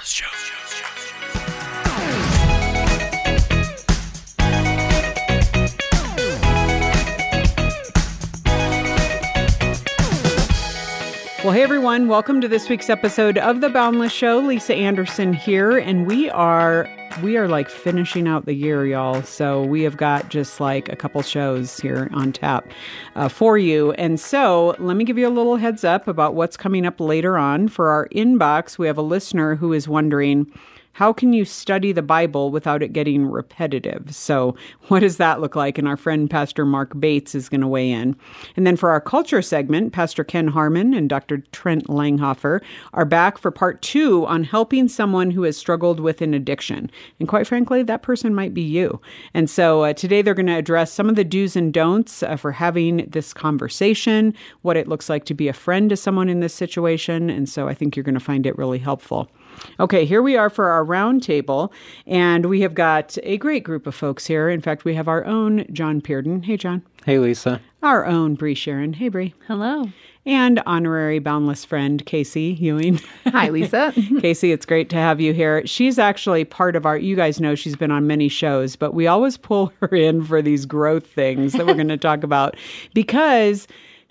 Well, hey everyone, welcome to this week's episode of The Boundless Show. Lisa Anderson here, and we are like finishing out the year, y'all. So we have got just like a couple shows here on tap for you. And so let me give you a little heads up about what's coming up later on. For our inbox, we have a listener who is wondering, how can you study the Bible without it getting repetitive? So what does that look like? And our friend Pastor Mark Bates is going to weigh in. And then for our culture segment, Pastor Ken Harmon and Dr. Trent Langhofer are back for part 2 on helping someone who has struggled with an addiction. And quite frankly, that person might be you. And so today they're going to address some of the do's and don'ts for having this conversation, what it looks like to be a friend to someone in this situation. And so I think you're going to find it really helpful. Okay, here we are for our roundtable, and we have got a great group of folks here. In fact, we have our own John Pearden. Hey, John. Hey, Lisa. Our own Bree Sharon. Hey, Bree. Hello. And honorary Boundless friend, Casey Ewing. Hi, Lisa. Casey, it's great to have you here. She's actually part of our, you guys know she's been on many shows, but we always pull her in for these growth things that we're going to talk about because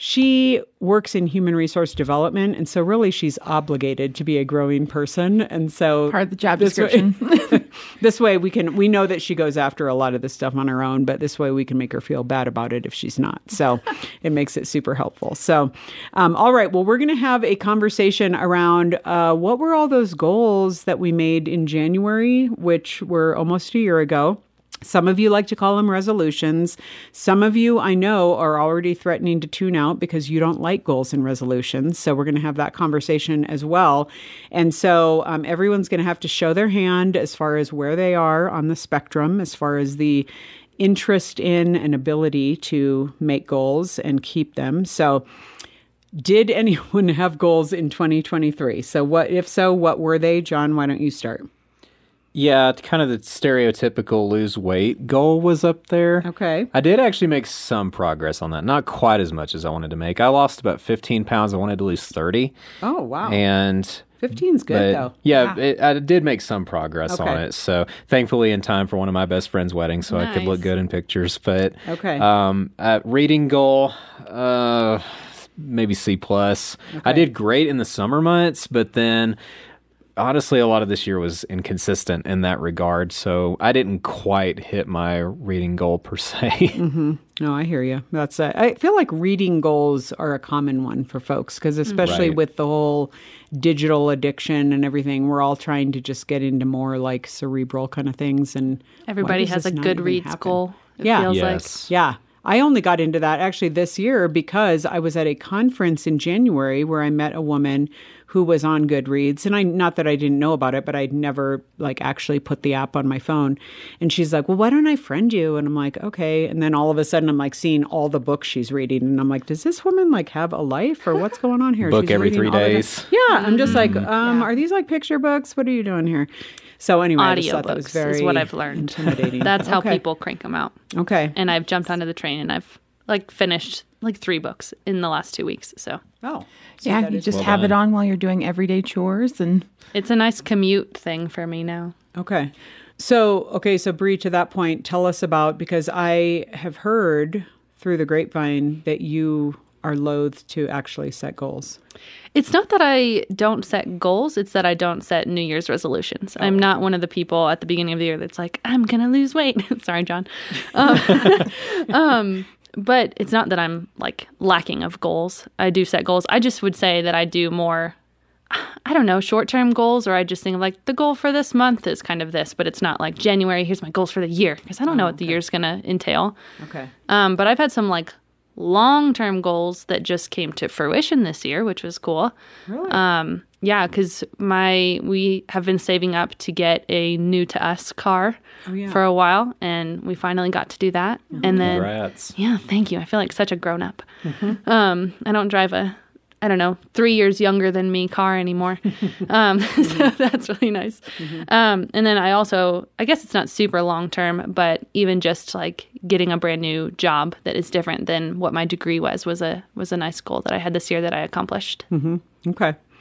she works in human resource development, and so really she's obligated to be a growing person. And so part of the job description. This way we know that she goes after a lot of this stuff on her own, but this way we can make her feel bad about it if she's not. So it makes it super helpful. So, all right, well, we're going to have a conversation around what were all those goals that we made in January, which were almost a year ago. Some of you like to call them resolutions. Some of you, I know, are already threatening to tune out because you don't like goals and resolutions. So we're going to have that conversation as well. And so everyone's going to have to show their hand as far as where they are on the spectrum, as far as the interest in and ability to make goals and keep them. So did anyone have goals in 2023? So if so, what were they? John, why don't you start? Yeah, kind of the stereotypical lose weight goal was up there. Okay. I did actually make some progress on that. Not quite as much as I wanted to make. I lost about 15 pounds. I wanted to lose 30. Oh, wow. And 15's good, though. Yeah, I did make some progress on it. So thankfully in time for one of my best friend's weddings, so I could look good in pictures. But reading goal, maybe C+. Okay. I did great in the summer months, but then honestly, a lot of this year was inconsistent in that regard, so I didn't quite hit my reading goal per se. Mm-hmm. No, I hear you. I feel like reading goals are a common one for folks, because especially with the whole digital addiction and everything, we're all trying to just get into more like cerebral kind of things. And everybody has a Goodreads goal, it feels like. Yeah. I only got into that actually this year because I was at a conference in January where I met a woman who was on Goodreads. And not that I didn't know about it, but I'd never actually put the app on my phone. And she's like, well, why don't I friend you? And I'm like, okay. And then all of a sudden I'm seeing all the books she's reading. And I'm like, does this woman have a life or what's going on here? Book she's every 3 days. Yeah. I'm just like, are these picture books? What are you doing here? So anyway, I just thought that was very is what I've learned. Intimidating. That's how people crank them out. Okay. And I've jumped onto the train and I've finished 3 books in the last 2 weeks. So yeah, you just have it on while you're doing everyday chores, and it's a nice commute thing for me now. Okay. So Bree, to that point, tell us about, because I have heard through the grapevine that you are loath to actually set goals. It's not that I don't set goals, it's that I don't set New Year's resolutions. I'm not one of the people at the beginning of the year that's like, I'm going to lose weight. Sorry, John. But it's not that I'm lacking of goals. I do set goals. I just would say that I do more, I don't know, short-term goals, or I just think of the goal for this month is kind of this, but it's not January, here's my goals for the year, because I don't know what the year's going to entail. Okay. But I've had some long-term goals that just came to fruition this year, which was cool. Really? Yeah, because we have been saving up to get a new to us car for a while, and we finally got to do that. Mm-hmm. And then, congrats. Yeah, thank you. I feel like such a grown up. Mm-hmm. I don't drive a 3 years younger than me car anymore. So that's really nice. Mm-hmm. And then I guess it's not super long term, but even just getting a brand new job that is different than what my degree was a nice goal that I had this year that I accomplished. Mm-hmm. Okay.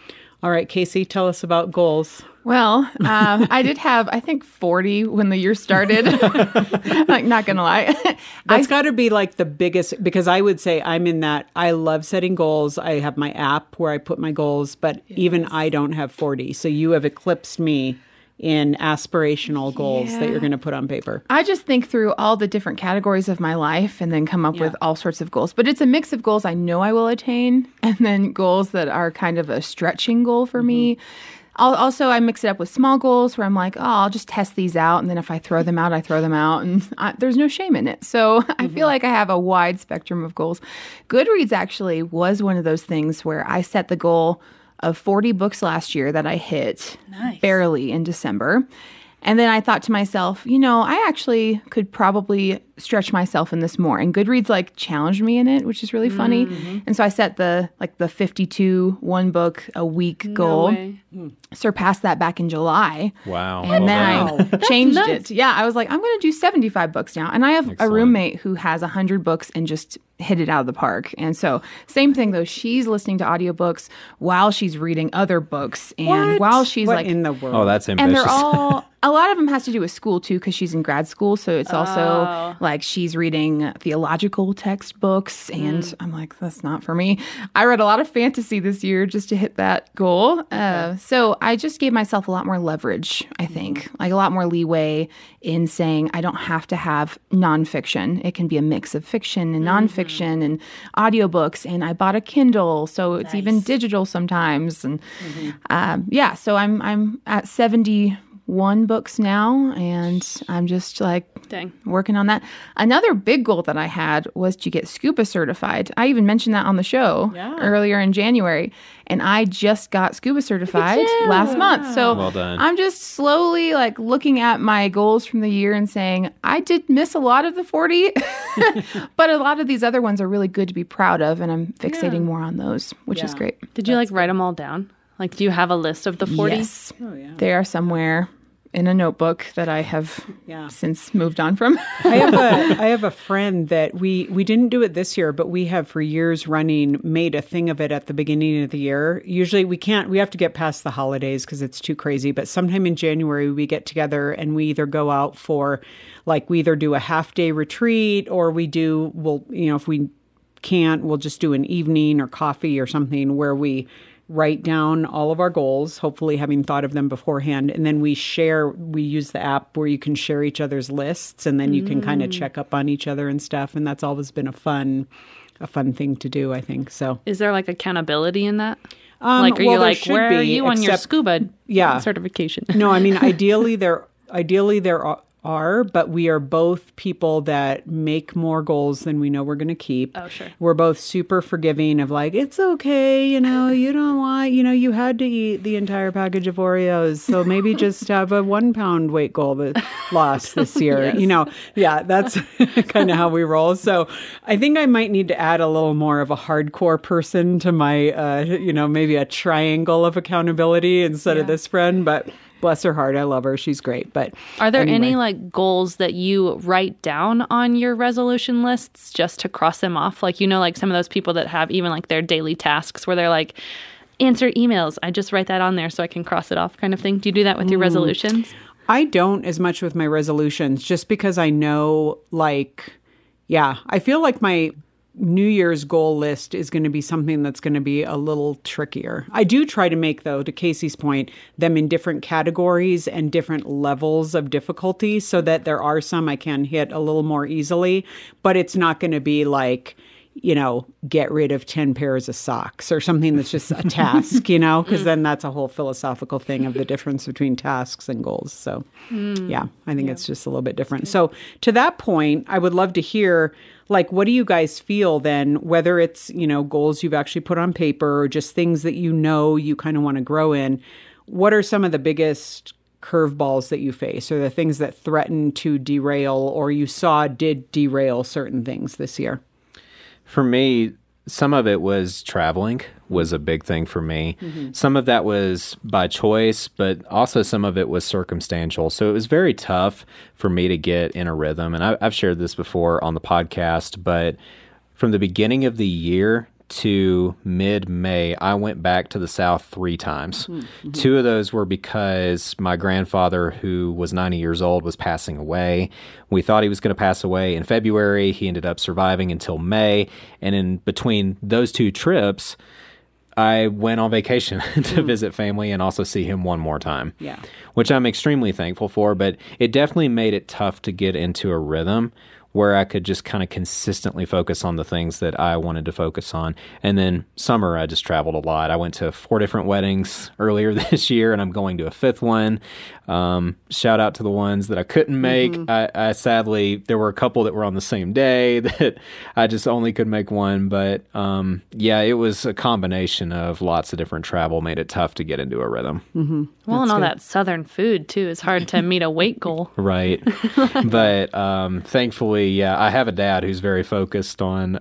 All right, Casey, tell us about goals. Well, I did have, I think, 40 when the year started. Like, not going to lie. That's got to be like the biggest, because I would say I'm in that. I love setting goals. I have my app where I put my goals, but even I don't have 40. So you have eclipsed me in aspirational goals that you're going to put on paper. I just think through all the different categories of my life and then come up with all sorts of goals. But it's a mix of goals I know I will attain and then goals that are kind of a stretching goal for me. I mix it up with small goals where I'm like, I'll just test these out. And then if I throw them out, I throw them out. And there's no shame in it. So I feel like I have a wide spectrum of goals. Goodreads actually was one of those things where I set the goal of 40 books last year that I hit barely in December. And then I thought to myself, I actually could probably stretch myself in this more. And Goodreads challenged me in it, which is really funny. And so I set the 52 one book a week goal. Surpassed that back in July. Wow. And then I changed it. Yeah, I was like, I'm going to do 75 books now. And I have a roommate who has 100 books and just hit it out of the park. And so same thing though, she's listening to audiobooks while she's reading other books and while she's in the world. Oh, that's ambitious. And they're all a lot of them has to do with school too, because she's in grad school. So it's also she's reading theological textbooks. And I'm like, that's not for me. I read a lot of fantasy this year just to hit that goal. So I just gave myself a lot more leverage, I think, a lot more leeway in saying I don't have to have nonfiction. It can be a mix of fiction and nonfiction and audiobooks. And I bought a Kindle, so it's even digital sometimes. And so I'm at 71 books now, and I'm just working on that. Another big goal that I had was to get scuba certified. I even mentioned that on the show earlier in January, and I just got scuba certified last month. So well done. I'm just slowly looking at my goals from the year and saying, I did miss a lot of the 40, but a lot of these other ones are really good to be proud of, and I'm fixating more on those, which is great. Did you write them all down? Do you have a list of the 40? Yes. Oh, yeah. They are somewhere in a notebook that I have since moved on from. I have a friend that we didn't do it this year, but we have for years running made a thing of it at the beginning of the year. Usually we have to get past the holidays because it's too crazy. But sometime in January we get together and we either go out for we either do a half day retreat or if we can't, we'll just do an evening or coffee or something where we write down all of our goals, hopefully having thought of them beforehand. And then we use the app where you can share each other's lists and then you can kind of check up on each other and stuff. And that's always been a fun thing to do, I think. So is there accountability in that? Are you where are you on your scuba certification? No, I mean, ideally there are, but we are both people that make more goals than we know we're going to keep. Oh, sure. We're both super forgiving of it's okay, you don't want, you had to eat the entire package of Oreos, so maybe just have a 1 pound weight goal that lost this year. That's kind of how we roll. So I think I might need to add a little more of a hardcore person to my, maybe a triangle of accountability instead of this friend, but bless her heart. I love her. She's great. But are there any goals that you write down on your resolution lists just to cross them off? Some of those people that have even their daily tasks where they're answer emails. I just write that on there so I can cross it off kind of thing. Do you do that with your resolutions? I don't as much with my resolutions just because I know I feel like my New Year's goal list is going to be something that's going to be a little trickier. I do try to make, though, to Casey's point, them in different categories and different levels of difficulty so that there are some I can hit a little more easily, but it's not going to be get rid of 10 pairs of socks or something that's just a task, because then that's a whole philosophical thing of the difference between tasks and goals. So, I think it's just a little bit different. So to that point, I would love to hear, what do you guys feel then, whether it's, goals you've actually put on paper or just things that you kind of want to grow in? What are some of the biggest curveballs that you face or the things that threaten to derail or you saw did derail certain things this year? For me, some of it was traveling was a big thing for me. Mm-hmm. Some of that was by choice, but also some of it was circumstantial. So it was very tough for me to get in a rhythm. And I've shared this before on the podcast, but from the beginning of the year to mid-May, I went back to the South 3 times. Mm-hmm. 2 of those were because my grandfather, who was 90 years old, was passing away. We thought he was going to pass away in February. He ended up surviving until May. And in between those 2 trips, I went on vacation to visit family and also see him one more time, which I'm extremely thankful for. But it definitely made it tough to get into a rhythm where I could just kind of consistently focus on the things that I wanted to focus on. And then summer, I just traveled a lot. I went to 4 different weddings earlier this year, and I'm going to a 5th one. Shout out to the ones that I couldn't make. I sadly, there were a couple that were on the same day that I just only could make one. But it was a combination of lots of different travel, made it tough to get into a rhythm. Mm-hmm. Well, and all that Southern food, too. It's hard to meet a weight goal. Right. But thankfully, I have a dad who's very focused on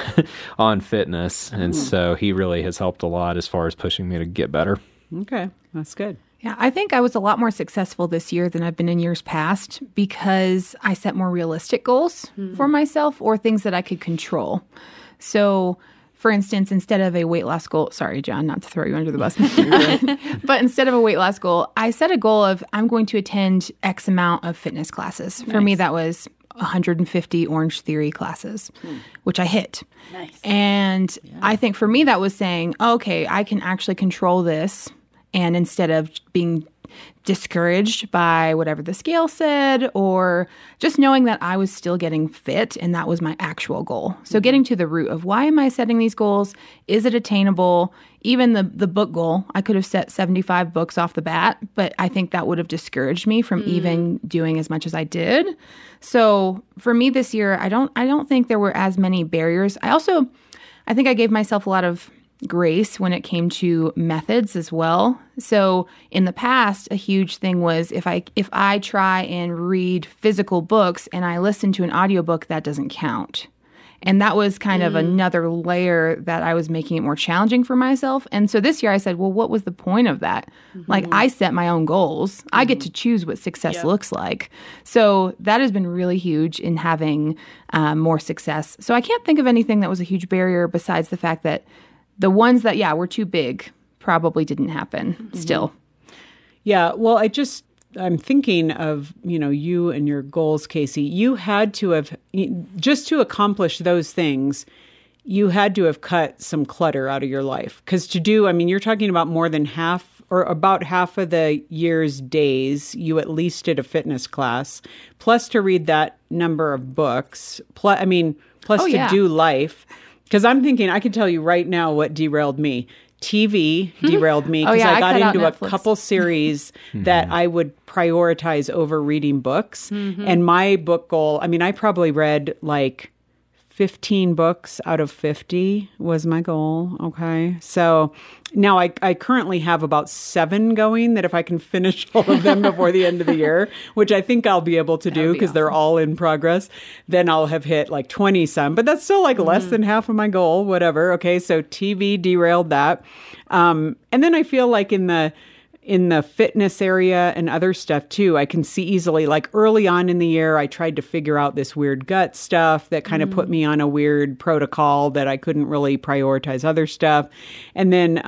on fitness, and so he really has helped a lot as far as pushing me to get better. Okay, that's good. Yeah, I think I was a lot more successful this year than I've been in years past because I set more realistic goals for myself or things that I could control. So, for instance, instead of a weight loss goal, sorry, John, not to throw you under the bus, but instead of a weight loss goal, I set a goal of I'm going to attend X amount of fitness classes. Nice. For me, that was 150 Orange Theory classes, which I hit. Nice. And I think for me, that was saying, okay, I can actually control this. And instead of being discouraged by whatever the scale said, or just knowing that I was still getting fit and that was my actual goal. So getting to the root of why am I setting these goals? Is it attainable? Even the book goal, I could have set 75 books off the bat, but I think that would have discouraged me from even doing as much as I did. So for me this year, I don't think there were as many barriers. I think I gave myself a lot of grace when it came to methods as well. So in the past, a huge thing was if I try and read physical books and I listen to an audiobook, that doesn't count. And that was kind of another layer that I was making it more challenging for myself. And so this year I said, well, what was the point of that? Like I set my own goals. I get to choose what success looks like. So that has been really huge in having more success. So I can't think of anything that was a huge barrier besides the fact that the ones that, were too big probably didn't happen still. Yeah, well, I'm thinking of, you and your goals, Casey. You had to have, just to accomplish those things, you had to have cut some clutter out of your life. Because you're talking about more than half or about half of the year's days, you at least did a fitness class, plus to read that number of books, plus to do life. Because I'm thinking, I can tell you right now what derailed me. TV derailed me because I got into a couple series that I would prioritize over reading books. And my book goal, I probably read like 15 books out of 50 was my goal. Okay. So now I currently have about 7 going that if I can finish all of them before the end of the year, which I think I'll be able to do because they're all in progress, then I'll have hit like 20 some, but that's still like less than half of my goal, whatever. Okay. So TV derailed that. And then I feel like in the fitness area and other stuff too, I can see easily, like early on in the year, I tried to figure out this weird gut stuff that kind of put me on a weird protocol that I couldn't really prioritize other stuff. And then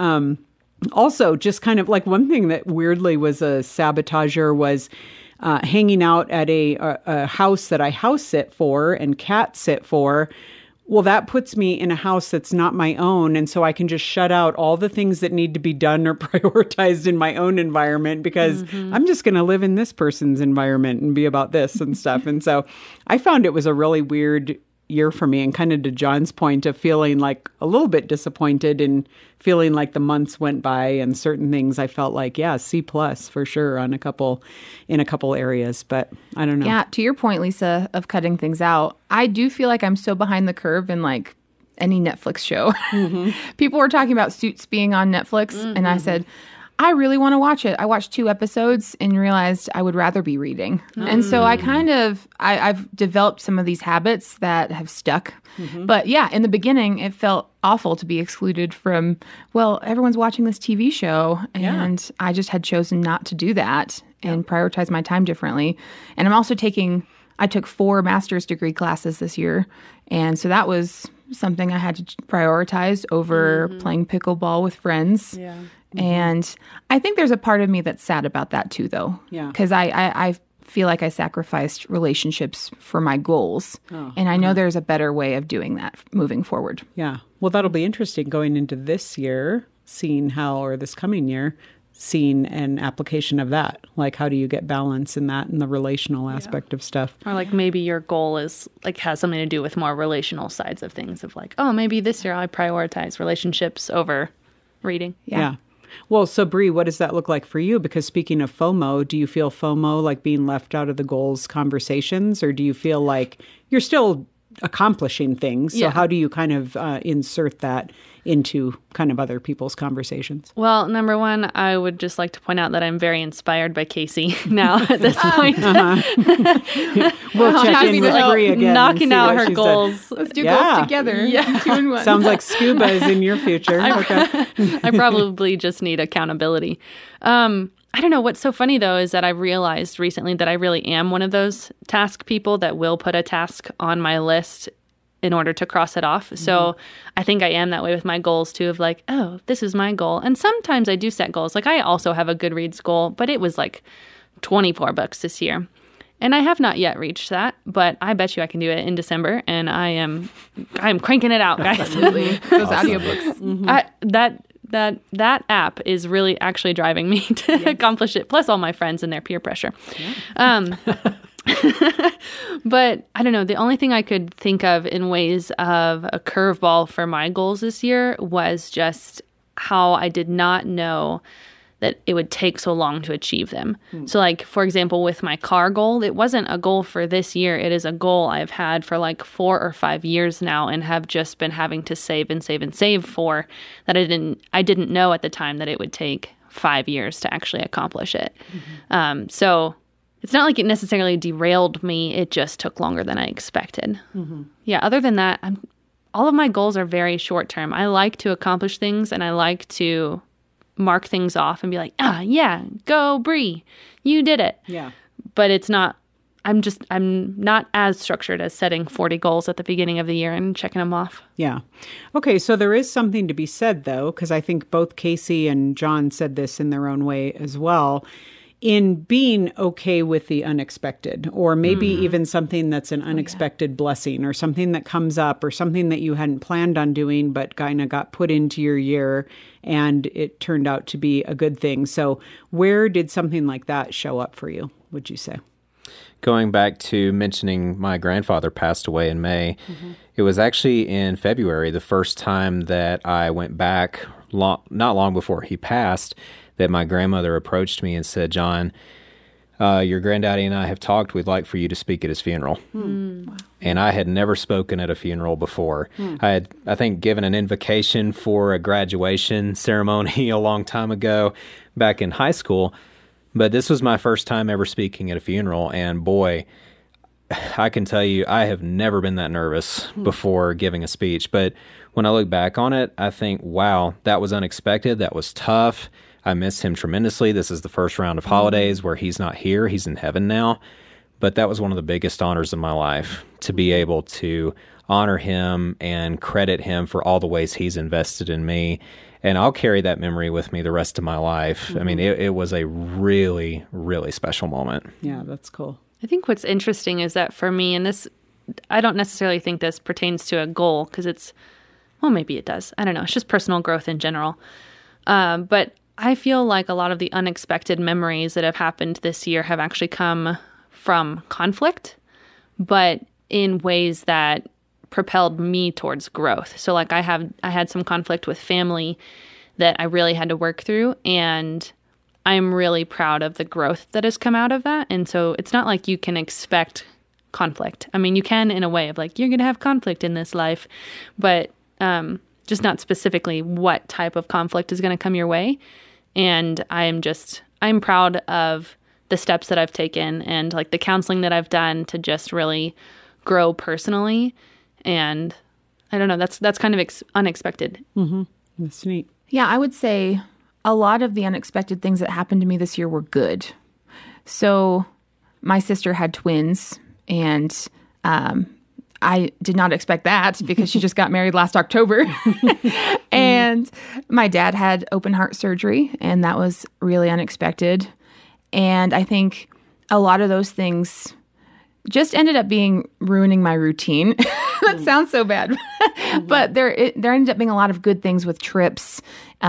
also just kind of like one thing that weirdly was a sabotager was hanging out at a house that I house sit for and cat sit for. Well, that puts me in a house that's not my own. And so I can just shut out all the things that need to be done or prioritized in my own environment because I'm just going to live in this person's environment and be about this and stuff. And so I found it was a really weird year for me, and kind of to John's point of feeling like a little bit disappointed and feeling like the months went by and certain things I felt like, C+ for sure in a couple areas, but I don't know. Yeah, to your point, Lisa, of cutting things out, I do feel like I'm so behind the curve in like any Netflix show. People were talking about Suits being on Netflix, and I said, I really want to watch it. I watched 2 episodes and realized I would rather be reading. And so I've developed some of these habits that have stuck. But in the beginning, it felt awful to be excluded from, everyone's watching this TV show. And I just had chosen not to do that and prioritize my time differently. And I'm also I took 4 master's degree classes this year. And so that was something I had to prioritize over playing pickleball with friends. Yeah. And I think there's a part of me that's sad about that too, though. Yeah. Because I feel like I sacrificed relationships for my goals. And I know there's a better way of doing that moving forward. Yeah. Well, that'll be interesting going into this year, or this coming year, seeing an application of that. Like, how do you get balance in that and the relational aspect of stuff? Or like maybe your goal is like has something to do with more relational sides of things of like, oh, maybe this year I prioritize relationships over reading. Yeah. Well, so Bree, what does that look like for you? Because speaking of FOMO, do you feel FOMO like being left out of the goals conversations, or do you feel like you're still accomplishing things? So how do you kind of insert that into kind of other people's conversations? Well, number one, I would just like to point out that I'm very inspired by Casey now at this point. We'll check in with Bree again. Knocking out her goals. Let's do goals together. Yeah. 2 and 1. Sounds like scuba is in your future. I probably just need accountability. I don't know. What's so funny, though, is that I realized recently that I really am one of those task people that will put a task on my list in order to cross it off. So I think I am that way with my goals, too, of like, oh, this is my goal. And sometimes I do set goals. Like I also have a Goodreads goal, but it was like 24 books this year. And I have not yet reached that, but I bet you I can do it in December. And I'm cranking it out, guys. Absolutely. Those audiobooks. That app is really actually driving me to accomplish it, plus all my friends and their peer pressure. Yeah. But I don't know. The only thing I could think of in ways of a curveball for my goals this year was just how I did not know that it would take so long to achieve them. So like, for example, with my car goal, it wasn't a goal for this year. It is a goal I've had for like 4 or 5 years now and have just been having to save and save and save for that. I didn't know at the time that it would take 5 years to actually accomplish it. So it's not like it necessarily derailed me. It just took longer than I expected. Yeah. Other than that, all of my goals are very short term. I like to accomplish things and I like to mark things off and be like, yeah, go Bree, you did it. Yeah. But it's not, I'm not as structured as setting 40 goals at the beginning of the year and checking them off. Yeah. Okay. So there is something to be said though, because I think both Casey and John said this in their own way as well, in being okay with the unexpected, or maybe even something that's an unexpected blessing, or something that comes up, or something that you hadn't planned on doing, but kind of got put into your year and it turned out to be a good thing. So where did something like that show up for you, would you say? Going back to mentioning my grandfather passed away in May, it was actually in February, the first time that I went back, not long before he passed, that my grandmother approached me and said, John, your granddaddy and I have talked. We'd like for you to speak at his funeral. Wow. And I had never spoken at a funeral before. I had, I think, given an invocation for a graduation ceremony a long time ago back in high school. But this was my first time ever speaking at a funeral. And boy, I can tell you, I have never been that nervous before giving a speech. But when I look back on it, I think, wow, that was unexpected. That was tough. I miss him tremendously. This is the first round of holidays where he's not here. He's in heaven now. But that was one of the biggest honors of my life, to be able to honor him and credit him for all the ways he's invested in me. And I'll carry that memory with me the rest of my life. I mean, it was a really, really special moment. Yeah, that's cool. I think what's interesting is that for me, and this, I don't necessarily think this pertains to a goal because it's, well, maybe it does. I don't know. It's just personal growth in general. But I feel like a lot of the unexpected memories that have happened this year have actually come from conflict, but in ways that propelled me towards growth. So like I had some conflict with family that I really had to work through, and I'm really proud of the growth that has come out of that. And so it's not like you can expect conflict. I mean, you can in a way of like, you're going to have conflict in this life, but just not specifically what type of conflict is going to come your way. And I'm proud of the steps that I've taken and like the counseling that I've done to just really grow personally. And I don't know, that's kind of unexpected. That's neat. Yeah, I would say a lot of the unexpected things that happened to me this year were good. So my sister had twins, and I did not expect that because she just got married last October. And my dad had open heart surgery, and that was really unexpected. And I think a lot of those things just ended up ruining my routine. That sounds so bad. But there ended up being a lot of good things with trips,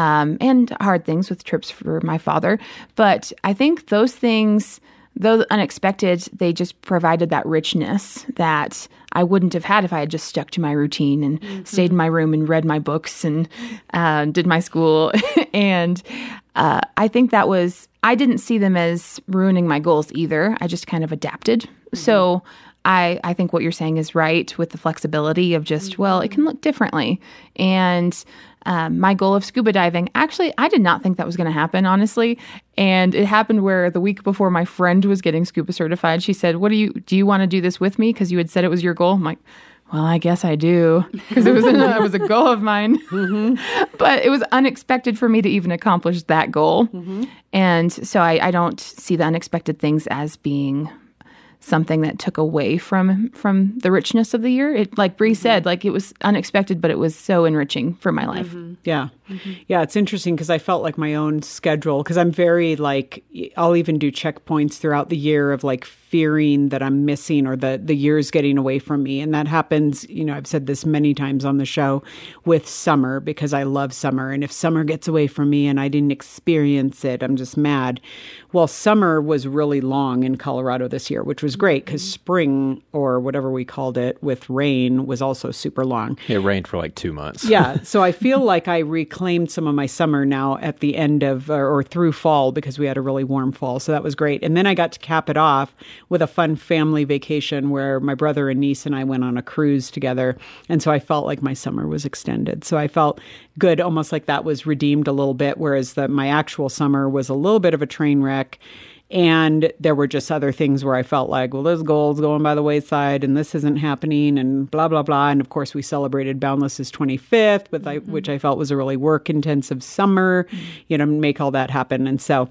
and hard things with trips for my father. But I think those things, though unexpected, they just provided that richness that I wouldn't have had if I had just stuck to my routine and stayed in my room and read my books and did my school. And I think I didn't see them as ruining my goals either. I just kind of adapted. So I think what you're saying is right with the flexibility of just, well, it can look differently. And my goal of scuba diving, actually, I did not think that was going to happen, honestly. And it happened where the week before my friend was getting scuba certified, she said, do you want to do this with me? Because you had said it was your goal. I'm like, well, I guess I do, because it was a goal of mine. But it was unexpected for me to even accomplish that goal. And so I don't see the unexpected things as being something that took away from the richness of the year. It, like Bree said, like it was unexpected, but it was so enriching for my life. Yeah. Yeah, it's interesting because I felt like my own schedule, because I'm very like, I'll even do checkpoints throughout the year of like fearing that I'm missing or the year's getting away from me. And that happens, I've said this many times on the show with summer, because I love summer. And if summer gets away from me and I didn't experience it, I'm just mad. Well, summer was really long in Colorado this year, which was great because spring, or whatever we called it, with rain was also super long. It rained for like 2 months. Yeah. So I feel like I reclaimed some of my summer now at the end of, or through fall, because we had a really warm fall. So that was great. And then I got to cap it off with a fun family vacation where my brother and niece and I went on a cruise together. And so I felt like my summer was extended. So I felt good, almost like that was redeemed a little bit, whereas my actual summer was a little bit of a train wreck. And there were just other things where I felt like, well, this goal's going by the wayside and this isn't happening and blah, blah, blah. And of course, we celebrated Boundless's 25th, which I felt was a really work-intensive summer, make all that happen. And so,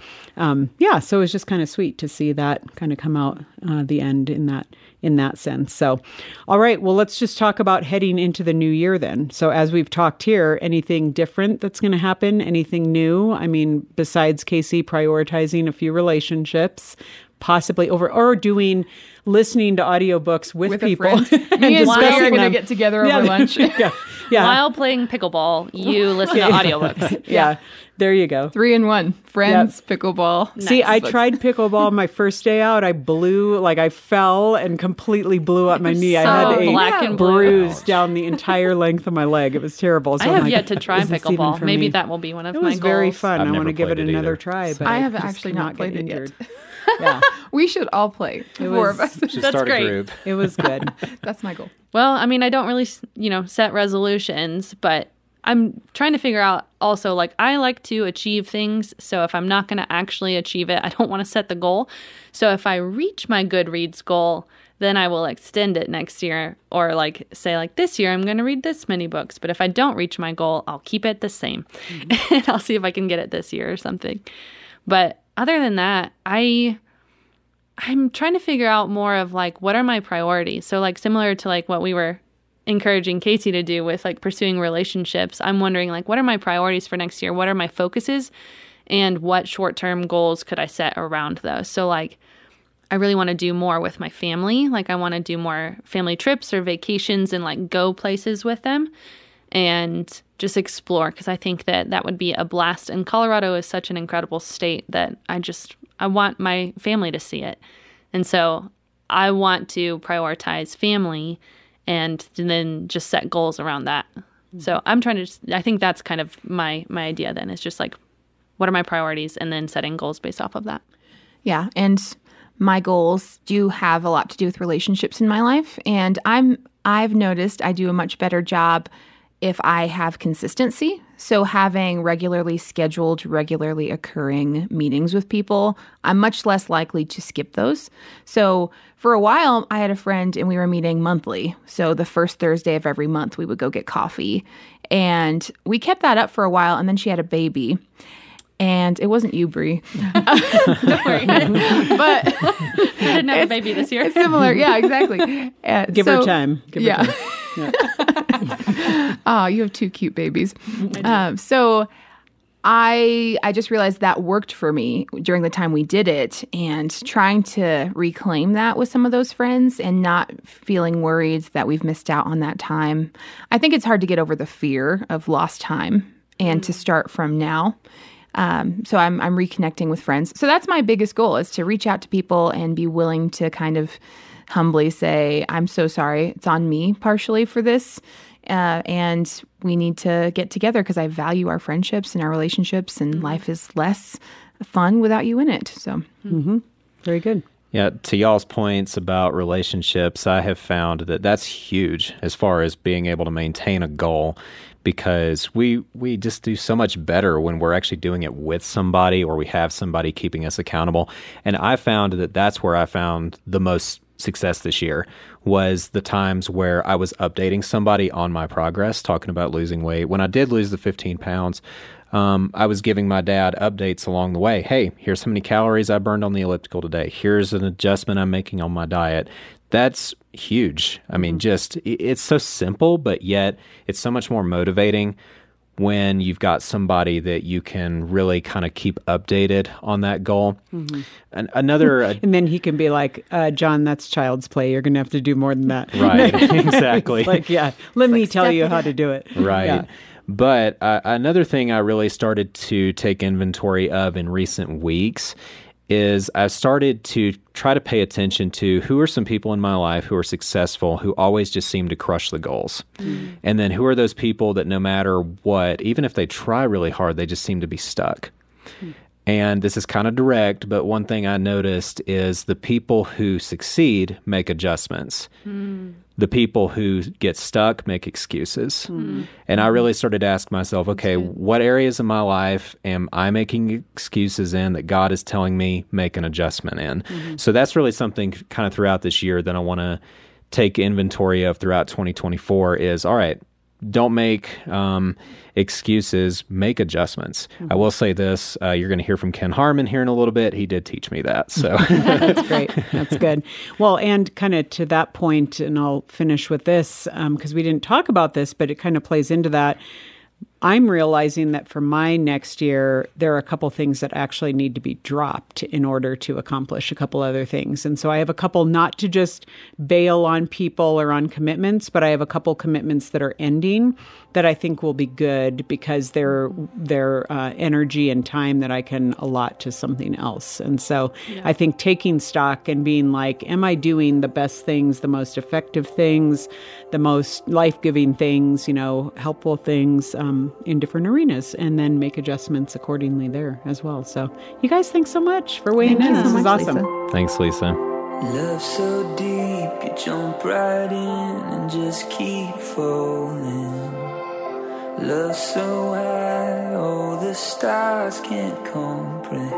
so it was just kind of sweet to see that kind of come out the end in that sense. So, all right, well, let's just talk about heading into the new year then. So as we've talked here, anything different that's going to happen? Anything new? I mean, besides Casey prioritizing a few relationships, possibly listening to audiobooks with people. Me and Sky are going to get together over lunch. Yeah. While playing pickleball, you listen to audiobooks. Yeah. There you go. 3 in 1. Friends, pickleball. Nice. See, I tried pickleball my first day out. I fell and completely blew up my knee. I had a bruise down the entire length of my leg. It was terrible. So I have yet to try pickleball. Maybe that will be one of my goals. It was very fun. I want to give it another try. But I have actually not played it yet. Yeah. We should all play. The 4 of us. That's great. A group. It was good. That's my goal. Well, I mean, I don't really, set resolutions, but I'm trying to figure out also, like, I like to achieve things. So if I'm not going to actually achieve it, I don't want to set the goal. So if I reach my Goodreads goal, then I will extend it next year, or like say like this year, I'm going to read this many books. But if I don't reach my goal, I'll keep it the same and I'll see if I can get it this year or something. But other than that, I'm trying to figure out more of like, what are my priorities? So like similar to like what we were encouraging Casey to do with like pursuing relationships, I'm wondering like, what are my priorities for next year? What are my focuses? And what short-term goals could I set around those? So like, I really want to do more with my family. Like I want to do more family trips or vacations and like go places with them and just explore, because I think that would be a blast. And Colorado is such an incredible state that I want my family to see it. And so I want to prioritize family and then just set goals around that. So I'm trying to, I think that's kind of my idea then, is just like, what are my priorities? And then setting goals based off of that. Yeah. And my goals do have a lot to do with relationships in my life. And I've noticed I do a much better job if I have consistency. So having regularly scheduled, regularly occurring meetings with people, I'm much less likely to skip those. So for a while, I had a friend and we were meeting monthly. So the first Thursday of every month, we would go get coffee. And we kept that up for a while. And then she had a baby. And it wasn't you, Bree. Don't worry. But didn't have a baby this year. It's similar. Yeah, exactly. Give her time. Give her time. Oh, you have 2 cute babies. So I just realized that worked for me during the time we did it, and trying to reclaim that with some of those friends and not feeling worried that we've missed out on that time. I think it's hard to get over the fear of lost time and to start from now. So I'm reconnecting with friends. So that's my biggest goal, is to reach out to people and be willing to kind of humbly say, I'm so sorry. It's on me partially for this. And we need to get together because I value our friendships and our relationships, and life is less fun without you in it. So, Very good. Yeah, to y'all's points about relationships, I have found that that's huge as far as being able to maintain a goal, because we just do so much better when we're actually doing it with somebody, or we have somebody keeping us accountable. And I found that that's where I found the most success this year, was the times where I was updating somebody on my progress, talking about losing weight. When I did lose the 15 pounds, I was giving my dad updates along the way. Hey, here's how many calories I burned on the elliptical today. Here's an adjustment I'm making on my diet. That's huge. I mean, it's so simple, but yet it's so much more motivating when you've got somebody that you can really kind of keep updated on that goal. And and then he can be like, John, that's child's play. You're going to have to do more than that. Right, exactly. Let me tell you how to do it. Right. Yeah. But another thing I really started to take inventory of in recent weeks is I've started to try to pay attention to who are some people in my life who are successful, who always just seem to crush the goals. And then who are those people that no matter what, even if they try really hard, they just seem to be stuck. And this is kind of direct, but one thing I noticed is the people who succeed make adjustments. The people who get stuck make excuses. And I really started to ask myself, okay, what areas of my life am I making excuses in that God is telling me make an adjustment in? So that's really something kind of throughout this year that I want to take inventory of throughout 2024 is, all right, don't make excuses, make adjustments. I will say this, you're going to hear from Ken Harmon here in a little bit. He did teach me that. So That's great. That's good. Well, and kind of to that point, and I'll finish with this, because we didn't talk about this, but it kind of plays into that. I'm realizing that for my next year, there are a couple things that actually need to be dropped in order to accomplish a couple other things. And so I have a couple, not to just bail on people or on commitments, but I have a couple commitments that are ending that I think will be good because they're energy and time that I can allot to something else. And so I think taking stock and being like, am I doing the best things, the most effective things, the most life-giving things, helpful things in different arenas, and then make adjustments accordingly there as well. So you guys, thanks so much for weighing in. This is awesome. Lisa. Thanks, Lisa. Love so deep, you jump right in and just keep falling. Love so high, all the stars can't comprehend.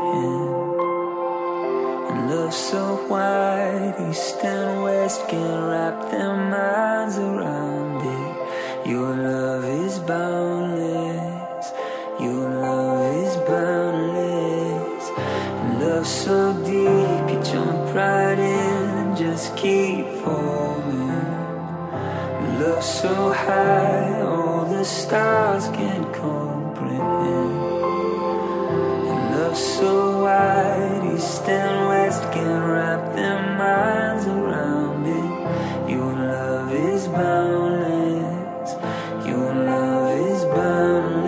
And love so wide, east and west can't wrap their minds around it. Your love is boundless, your love is boundless. And love so deep, you jump right in and just keep falling. And love so high, all the stars can't comprehend. And love so wide, east and west can't wrap their minds around it. Your love is boundless, your love is boundless.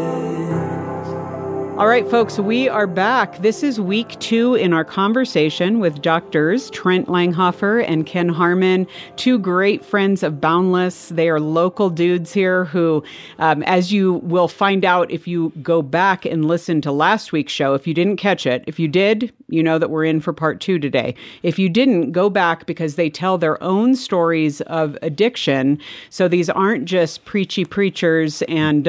All right, folks, we are back. This is week 2 in our conversation with doctors Trent Langhofer and Ken Harmon, 2 great friends of Boundless. They are local dudes here who, as you will find out if you go back and listen to last week's show, if you didn't catch it, if you did, you know that we're in for part 2 today. If you didn't, go back because they tell their own stories of addiction. So these aren't just preachy preachers and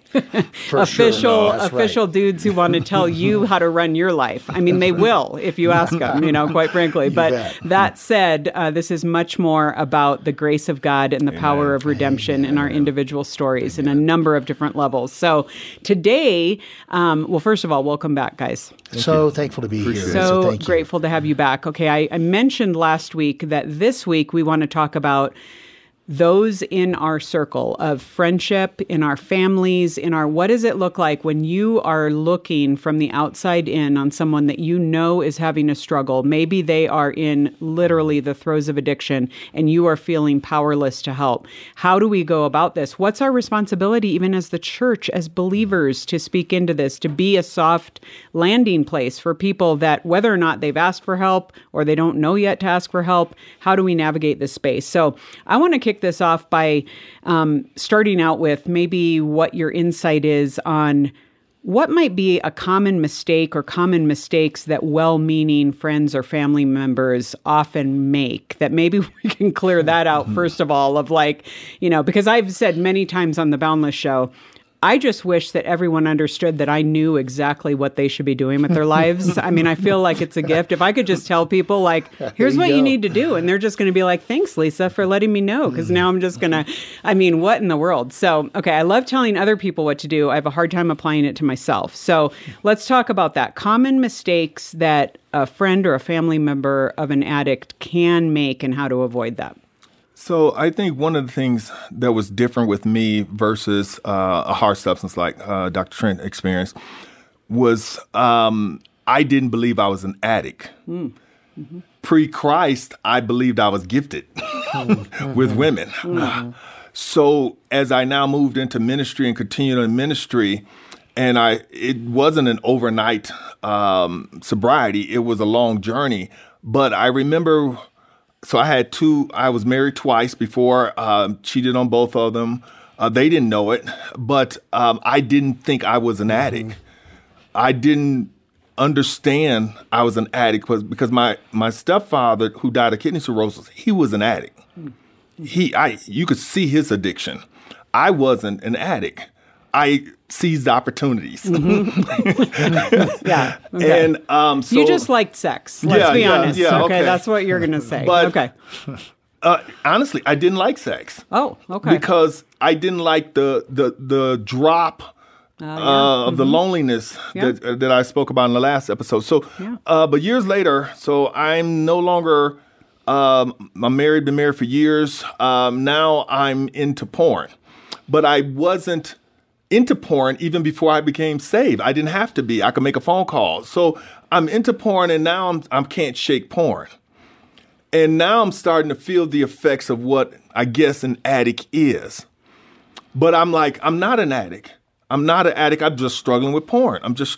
official dudes who want to tell you how to run your life. I mean, they will if you ask them, quite frankly. But that said, this is much more about the grace of God and the power of redemption in our individual stories in a number of different levels. So today, well, first of all, welcome back, guys. So thankful to be here. So grateful to have you back. Okay, I mentioned last week that this week we want to talk about those in our circle of friendship, in our families, what does it look like when you are looking from the outside in on someone that you know is having a struggle? Maybe they are in literally the throes of addiction and you are feeling powerless to help. How do we go about this? What's our responsibility, even as the church, as believers, to speak into this, to be a soft landing place for people that, whether or not they've asked for help or they don't know yet to ask for help, how do we navigate this space? So I want to kick this off by starting out with maybe what your insight is on what might be a common mistake or common mistakes that well-meaning friends or family members often make, that maybe we can clear that out first of all, of because I've said many times on the Boundless Show, I just wish that everyone understood that I knew exactly what they should be doing with their lives. I mean, I feel like it's a gift. If I could just tell people, here's what you need to do. And they're just going to be like, thanks, Lisa, for letting me know. Because now I'm just going to, what in the world? So, okay, I love telling other people what to do. I have a hard time applying it to myself. So let's talk about that. Common mistakes that a friend or a family member of an addict can make and how to avoid that. So I think one of the things that was different with me versus a hard substance like Dr. Trent experienced was I didn't believe I was an addict. Mm-hmm. Pre-Christ, I believed I was gifted with women. Mm-hmm. So as I now moved into ministry and continued in ministry, and it wasn't an overnight sobriety, it was a long journey. But I remember... So I was married twice before, cheated on both of them. They didn't know it, but I didn't think I was an addict. I didn't understand I was an addict because my stepfather, who died of kidney cirrhosis, he was an addict. You could see his addiction. I wasn't an addict. I seized opportunities. Mm-hmm. Yeah. Okay. And so you just liked sex. Let's be honest. Yeah, okay, that's what you're going to say. But, okay. Honestly, I didn't like sex. Oh, okay. Because I didn't like the drop of the loneliness that I spoke about in the last episode. So, but years later, so I'm no longer. I'm married. Been married for years. Now I'm into porn, but I wasn't into porn even before I became saved. I didn't have to be. I could make a phone call. So I'm into porn, and now I can't shake porn. And now I'm starting to feel the effects of what I guess an addict is. But I'm like, I'm not an addict. I'm not an addict. I'm just struggling with porn.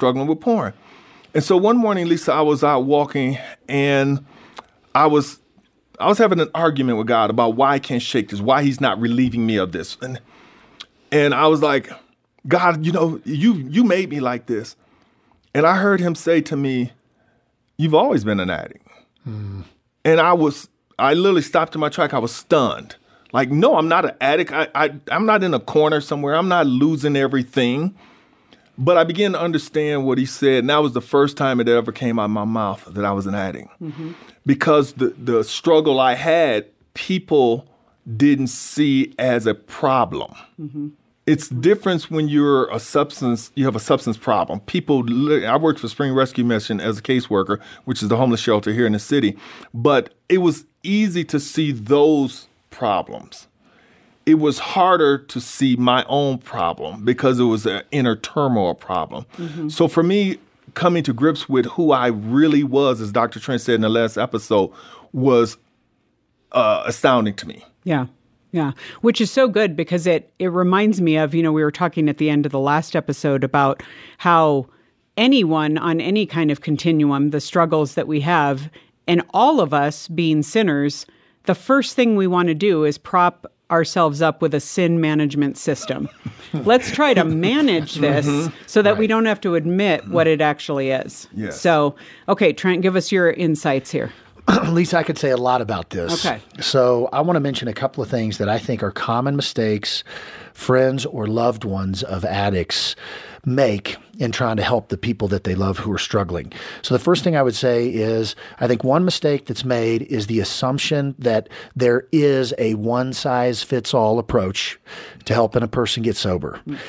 And so one morning, Lisa, I was out walking, and I was having an argument with God about why I can't shake this, why he's not relieving me of this. And I was like, God, you made me like this. And I heard him say to me, you've always been an addict. Mm. And I literally stopped in my track. I was stunned. Like, no, I'm not an addict. I'm not in a corner somewhere. I'm not losing everything. But I began to understand what he said. And that was the first time it ever came out of my mouth that I was an addict. Mm-hmm. Because the struggle I had, people didn't see as a problem. Mm-hmm. It's different when you have a substance problem. I worked for Spring Rescue Mission as a caseworker, which is the homeless shelter here in the city. But it was easy to see those problems. It was harder to see my own problem because it was an inner turmoil problem. Mm-hmm. So for me, coming to grips with who I really was, as Dr. Trent said in the last episode, was astounding to me. Yeah. Yeah, which is so good because it reminds me of, we were talking at the end of the last episode about how anyone on any kind of continuum, the struggles that we have, and all of us being sinners, the first thing we want to do is prop ourselves up with a sin management system. Let's try to manage this so that we don't have to admit what it actually is. Yes. So, okay, Trent, give us your insights here. Lisa, I could say a lot about this. Okay. So I want to mention a couple of things that I think are common mistakes friends or loved ones of addicts make in trying to help the people that they love who are struggling. So the first thing I would say is I think one mistake that's made is the assumption that there is a one-size-fits-all approach to helping a person get sober.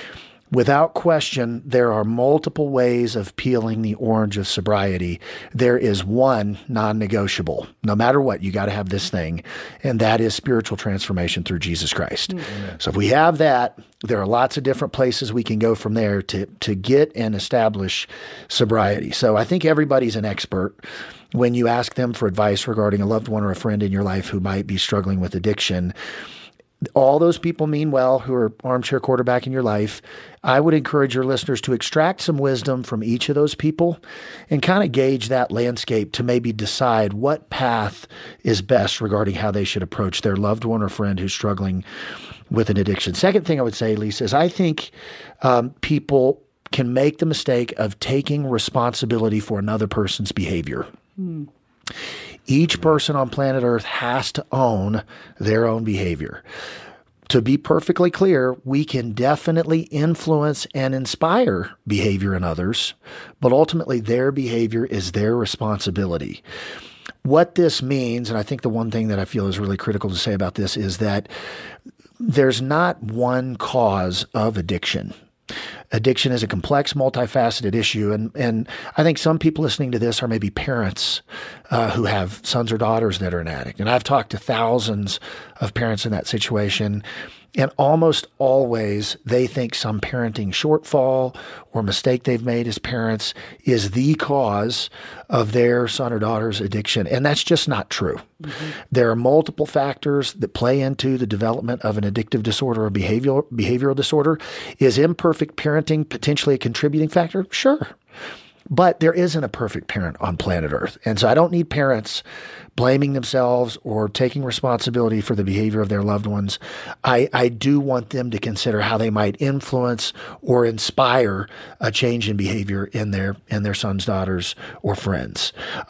Without question, there are multiple ways of peeling the orange of sobriety. There is one non-negotiable. No matter what, you got to have this thing, and that is spiritual transformation through Jesus Christ. Mm-hmm. So if we have that, there are lots of different places we can go from there to get and establish sobriety. So I think everybody's an expert when you ask them for advice regarding a loved one or a friend in your life who might be struggling with addiction. All those people mean well who are armchair quarterback in your life. I would encourage your listeners to extract some wisdom from each of those people and kind of gauge that landscape to maybe decide what path is best regarding how they should approach their loved one or friend who's struggling with an addiction. Second thing I would say, Lisa, is I think people can make the mistake of taking responsibility for another person's behavior. Each person on planet Earth has to own their own behavior. To be perfectly clear, we can definitely influence and inspire behavior in others, but ultimately their behavior is their responsibility. What this means, and I think the one thing that I feel is really critical to say about this, is that there's not one cause of addiction. Addiction is a complex, multifaceted issue, and I think some people listening to this are maybe parents who have sons or daughters that are an addict. And I've talked to thousands of parents in that situation, and almost always they think some parenting shortfall or mistake they've made as parents is the cause of their son or daughter's addiction. And that's just not true. Mm-hmm. There are multiple factors that play into the development of an addictive disorder or behavioral disorder. Is imperfect parenting potentially a contributing factor? Sure. But there isn't a perfect parent on planet Earth. And so I don't need parents blaming themselves or taking responsibility for the behavior of their loved ones. I do want them to consider how they might influence or inspire a change in behavior in their sons, daughters, or friends.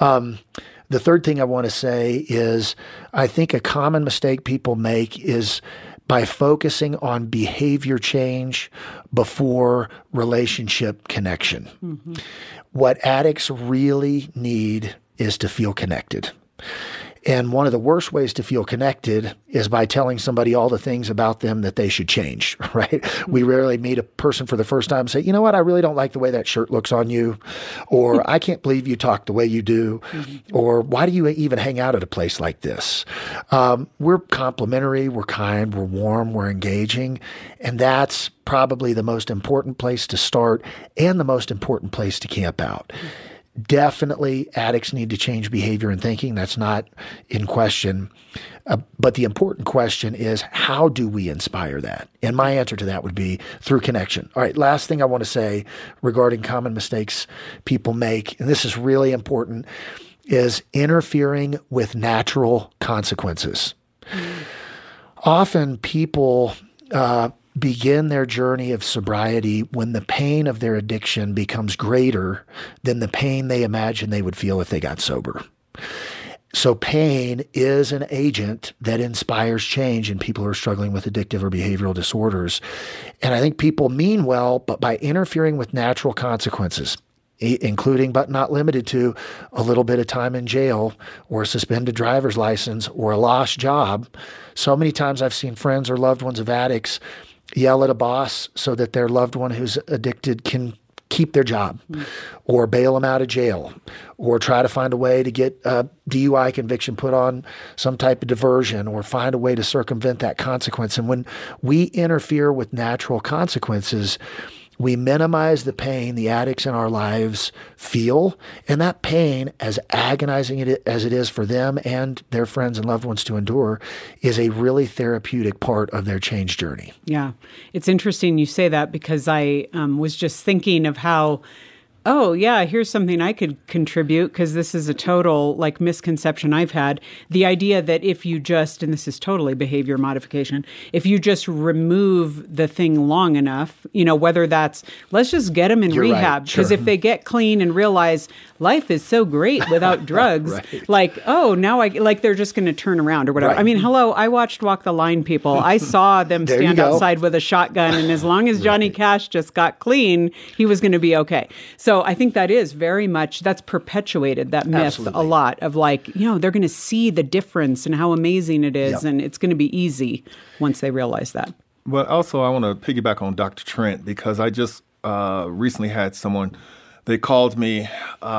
The third thing I want to say is I think a common mistake people make is by focusing on behavior change before relationship connection. Mm-hmm. What addicts really need is to feel connected. And one of the worst ways to feel connected is by telling somebody all the things about them that they should change, right? Mm-hmm. We rarely meet a person for the first time and say, you know what, I really don't like the way that shirt looks on you, or I can't believe you talk the way you do, mm-hmm. or why do you even hang out at a place like this? We're complimentary, we're kind, we're warm, we're engaging, and that's probably the most important place to start and the most important place to camp out. Mm-hmm. Definitely, addicts need to change behavior and thinking. That's not in question. But the important question is, how do we inspire that? And my answer to that would be through connection. All right, last thing I want to say regarding common mistakes people make, and this is really important, is interfering with natural consequences. Mm. Often people begin their journey of sobriety when the pain of their addiction becomes greater than the pain they imagine they would feel if they got sober. So pain is an agent that inspires change in people who are struggling with addictive or behavioral disorders. And I think people mean well, but by interfering with natural consequences, including but not limited to a little bit of time in jail or a suspended driver's license or a lost job, so many times I've seen friends or loved ones of addicts yell at a boss so that their loved one who's addicted can keep their job, or bail them out of jail, or try to find a way to get a DUI conviction put on some type of diversion, or find a way to circumvent that consequence. And when we interfere with natural consequences, we minimize the pain the addicts in our lives feel, and that pain, as agonizing as it is for them and their friends and loved ones to endure, is a really therapeutic part of their change journey. Yeah. It's interesting you say that, because I was just thinking of how, oh, yeah, here's something I could contribute, because this is a total misconception I've had. The idea that if you just, and this is totally behavior modification, if you just remove the thing long enough, whether that's, let's just get them in rehab, because if they get clean and realize life is so great without drugs, now they're just going to turn around or whatever. Right. I mean, hello, I watched Walk the Line, people. I saw them stand outside with a shotgun, and as long as Johnny Cash just got clean, he was going to be okay. So I think that is very much, that's perpetuated, that myth. Absolutely. A lot of they're going to see the difference and how amazing it is, and it's going to be easy once they realize that. But also, I want to piggyback on Dr. Trent because I just recently had someone. They called me.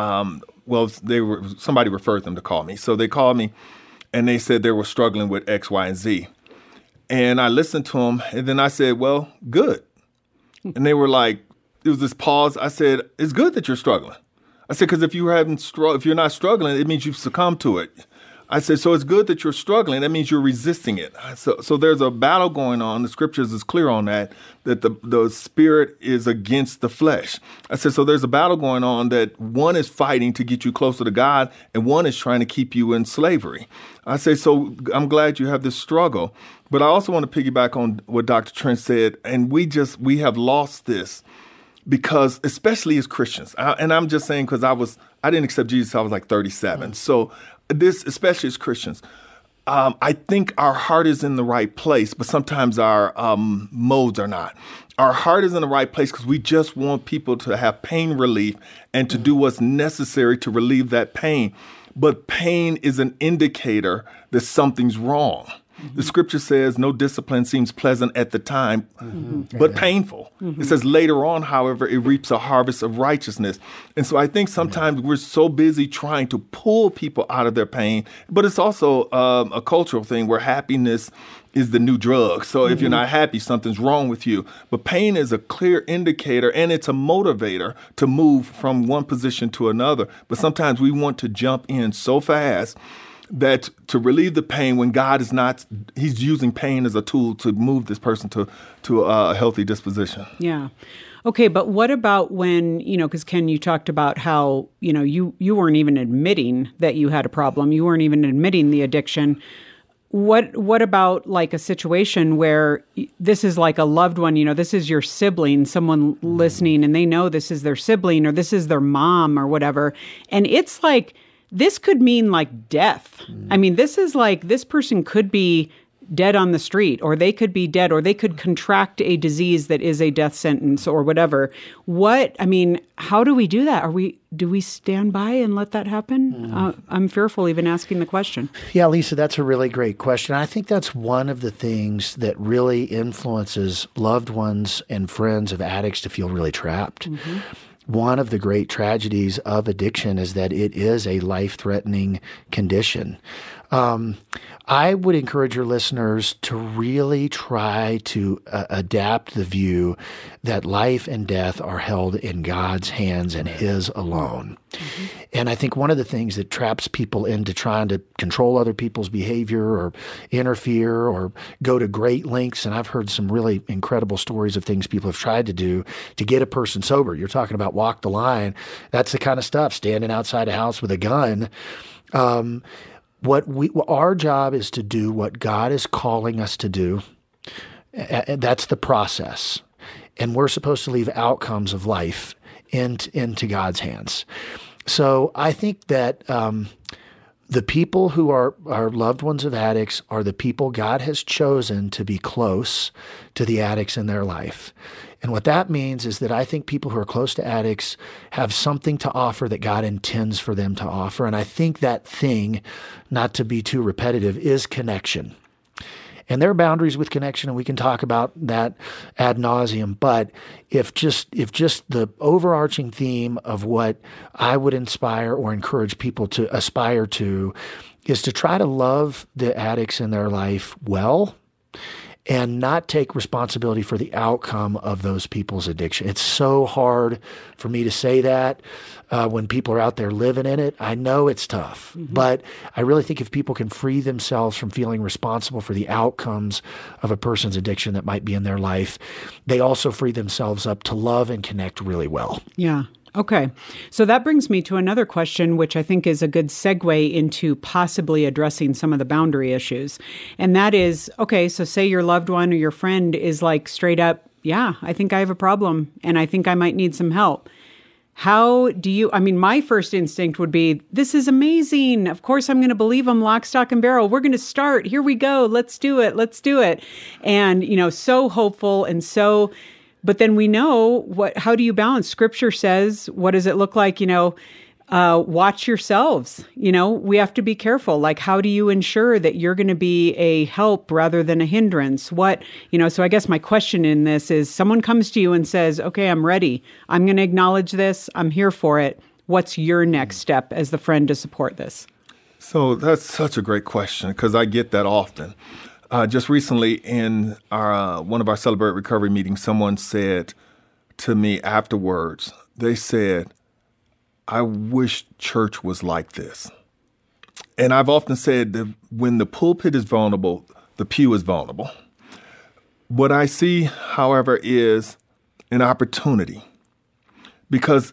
Somebody referred them to call me, so they called me, and they said they were struggling with X, Y, and Z. And I listened to them, and then I said, "Well, good." And they were like, there was this pause. I said, "It's good that you're struggling." I said, "Because if you're not struggling, it means you've succumbed to it." I said, "So it's good that you're struggling. That means you're resisting it." So there's a battle going on. The scriptures is clear on that the spirit is against the flesh. I said, so there's a battle going on that one is fighting to get you closer to God and one is trying to keep you in slavery. I say, so I'm glad you have this struggle. But I also want to piggyback on what Dr. Trent said. And we have lost this because, especially as Christians, and I'm just saying because I didn't accept Jesus until I was like 37. So this, especially as Christians, I think our heart is in the right place, but sometimes our modes are not. Our heart is in the right place because we just want people to have pain relief and to do what's necessary to relieve that pain. But pain is an indicator that something's wrong. The scripture says no discipline seems pleasant at the time, but painful. It says later on, however, it reaps a harvest of righteousness. And so I think sometimes we're so busy trying to pull people out of their pain, but it's also a cultural thing where happiness is the new drug. So if you're not happy, something's wrong with you. But pain is a clear indicator and it's a motivator to move from one position to another. But sometimes we want to jump in so fast that to relieve the pain when God is not, he's using pain as a tool to move this person to a healthy disposition. Yeah. Okay, but what about when, because Ken, you talked about how, you weren't even admitting that you had a problem. You weren't even admitting the addiction. What about like a situation where this is like a loved one, this is your sibling, someone listening, and they know this is their sibling or this is their mom or whatever. And it's like, this could mean like death. I mean, this is like, this person could be dead on the street, or they could be dead, or they could contract a disease that is a death sentence or whatever. How do we do that? Do we stand by and let that happen? I'm fearful even asking the question. Yeah, Lisa, that's a really great question. I think that's one of the things that really influences loved ones and friends of addicts to feel really trapped. One of the great tragedies of addiction is that it is a life-threatening condition. I would encourage your listeners to really try to adapt the view that life and death are held in God's hands and His alone. And I think one of the things that traps people into trying to control other people's behavior or interfere or go to great lengths, and I've heard some really incredible stories of things people have tried to do to get a person sober. You're talking about walk the line. That's the kind of stuff, standing outside a house with a gun. Our job is to do what God is calling us to do. That's the process. And we're supposed to leave outcomes of life into God's hands. So I think that the people who are loved ones of addicts are the people God has chosen to be close to the addicts in their life. And what that means is that I think people who are close to addicts have something to offer that God intends for them to offer. And I think that thing, not to be too repetitive, is connection. And there are boundaries with connection, and we can talk about that ad nauseum. But if just the overarching theme of what I would inspire or encourage people to aspire to is to try to love the addicts in their life well, and not take responsibility for the outcome of those people's addiction. It's so hard for me to say that when people are out there living in it. I know it's tough, but I really think if people can free themselves from feeling responsible for the outcomes of a person's addiction that might be in their life, they also free themselves up to love and connect really well. Yeah. Okay. So that brings me to another question, which I think is a good segue into possibly addressing some of the boundary issues. And that is, okay, so say your loved one or your friend is like straight up, yeah, I think I have a problem and I think I might need some help. How do you, my first instinct would be, this is amazing. Of course, I'm going to believe them lock, stock, and barrel. We're going to start. Here we go. Let's do it. And, so hopeful and so... But then we know how do you balance? Scripture says, what does it look like? watch yourselves. We have to be careful. Like, how do you ensure that you're going to be a help rather than a hindrance? So I guess my question in this is, someone comes to you and says, okay, I'm ready. I'm going to acknowledge this. I'm here for it. What's your next step as the friend to support this? So that's such a great question, because I get that often. Just recently in one of our Celebrate Recovery meetings, someone said to me afterwards, they said, I wish church was like this. And I've often said that when the pulpit is vulnerable, the pew is vulnerable. What I see, however, is an opportunity, because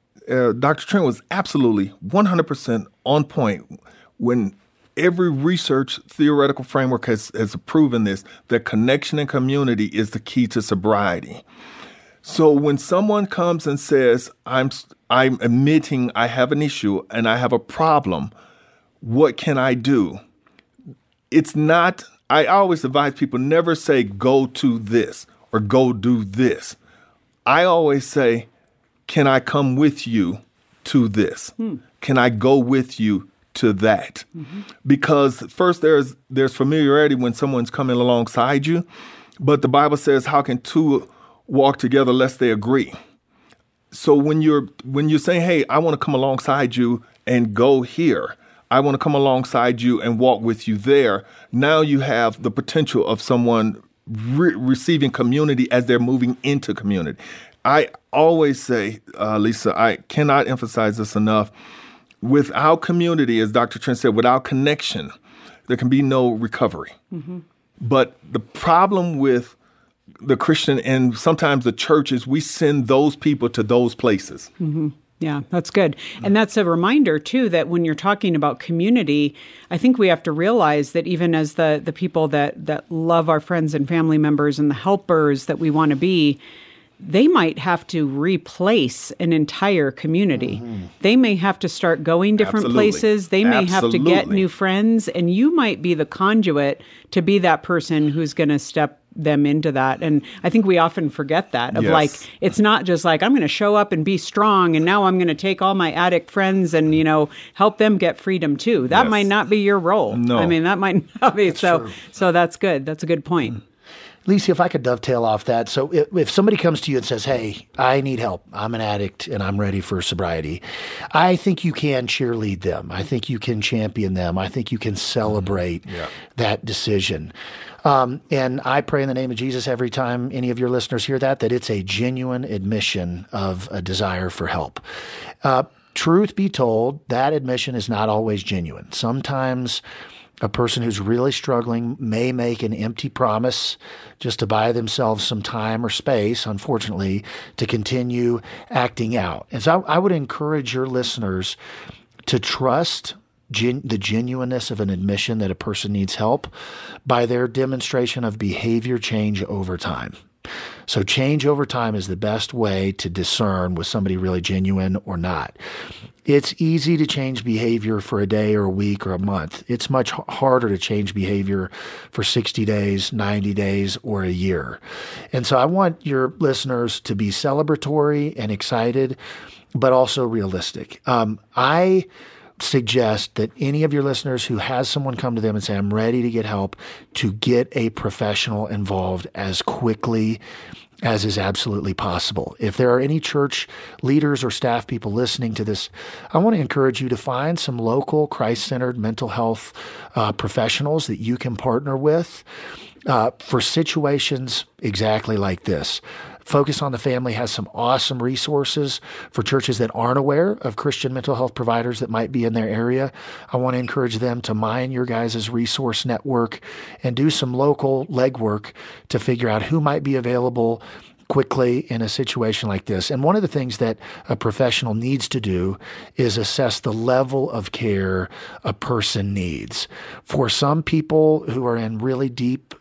Dr. Trent was absolutely 100% on point when every research theoretical framework has proven this, that connection and community is the key to sobriety. So when someone comes and says, I'm admitting I have an issue and I have a problem, what can I do? It's not, I always advise people never say, go to this or go do this. I always say, can I come with you to this? Can I go with you to that? Mm-hmm. Because first there's familiarity when someone's coming alongside you, but the Bible says, how can two walk together lest they agree? So when you're saying, hey, I want to come alongside you and go here, I want to come alongside you and walk with you there, now you have the potential of someone receiving community as they're moving into community. I always say, Lisa, I cannot emphasize this enough. Without community, as Dr. Trent said, without connection, there can be no recovery. Mm-hmm. But the problem with the Christian and sometimes the church is we send those people to those places. Mm-hmm. Yeah, that's good. And that's a reminder, too, that when you're talking about community, I think we have to realize that even as the people that love our friends and family members and the helpers that we want to be, they might have to replace an entire community. Mm-hmm. They may have to start going different places. They may have to get new friends, and you might be the conduit to be that person who's going to step them into that. And I think we often forget that of like, it's not just like, I'm going to show up and be strong and now I'm going to take all my addict friends and, help them get freedom too. That might not be your role. No. I mean, that might not be. So that's good. That's a good point. Lisa, if I could dovetail off that. So if somebody comes to you and says, hey, I need help, I'm an addict and I'm ready for sobriety, I think you can cheerlead them. I think you can champion them. I think you can celebrate that decision. And I pray in the name of Jesus every time any of your listeners hear that it's a genuine admission of a desire for help. Truth be told, that admission is not always genuine. Sometimes a person who's really struggling may make an empty promise just to buy themselves some time or space, unfortunately, to continue acting out. And so I would encourage your listeners to trust the genuineness of an admission that a person needs help by their demonstration of behavior change over time. So change over time is the best way to discern was somebody really genuine or not. It's easy to change behavior for a day or a week or a month. It's much harder to change behavior for 60 days, 90 days, or a year. And so I want your listeners to be celebratory and excited, but also realistic. I suggest that any of your listeners who has someone come to them and say, I'm ready to get help, to get a professional involved as quickly as is absolutely possible. If there are any church leaders or staff people listening to this, I want to encourage you to find some local Christ-centered mental health professionals that you can partner with for situations exactly like this. Focus on the Family has some awesome resources for churches that aren't aware of Christian mental health providers that might be in their area. I want to encourage them to mine your guys' resource network and do some local legwork to figure out who might be available quickly in a situation like this. And one of the things that a professional needs to do is assess the level of care a person needs. For some people who are in really deep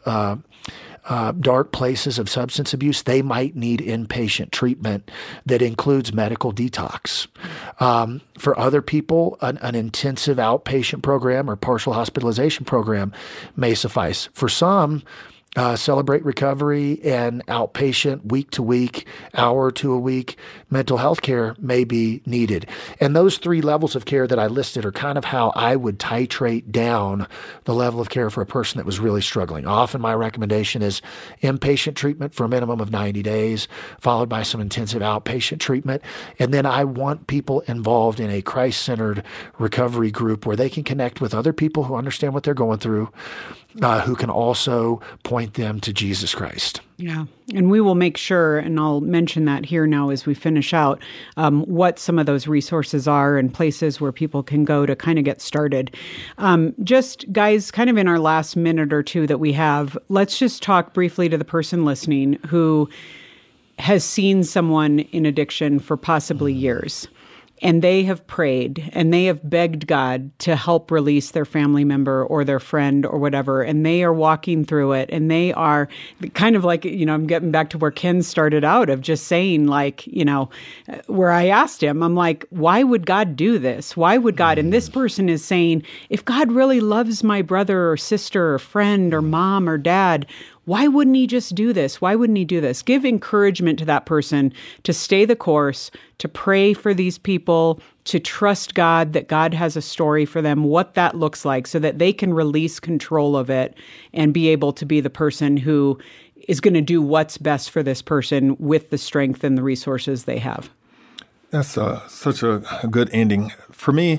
dark places of substance abuse, they might need inpatient treatment that includes medical detox. For other people, an intensive outpatient program or partial hospitalization program may suffice. For some, Celebrate Recovery and outpatient, week to week, hour to a week, mental health care may be needed. And those 3 levels of care that I listed are kind of how I would titrate down the level of care for a person that was really struggling. Often my recommendation is inpatient treatment for a minimum of 90 days, followed by some intensive outpatient treatment. And then I want people involved in a Christ-centered recovery group where they can connect with other people who understand what they're going through, who can also point them to Jesus Christ. Yeah. And we will make sure, and I'll mention that here now as we finish out, what some of those resources are and places where people can go to kind of get started. Just, guys, kind of in our last minute or two that we have, let's just talk briefly to the person listening who has seen someone in addiction for possibly years. And they have prayed and they have begged God to help release their family member or their friend or whatever. And they are walking through it. And they are kind of like, I'm getting back to where Ken started out of just saying like, where I asked him, I'm like, why would God do this? Why would God? And this person is saying, if God really loves my brother or sister or friend or mom or dad, why wouldn't he just do this? Why wouldn't he do this? Give encouragement to that person to stay the course, to pray for these people, to trust God that God has a story for them, what that looks like so that they can release control of it and be able to be the person who is going to do what's best for this person with the strength and the resources they have. That's such a good ending. For me,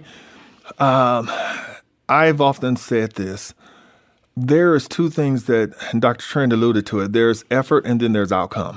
I've often said this. There is 2 things that, and Dr. Trent alluded to it, there's effort and then there's outcome.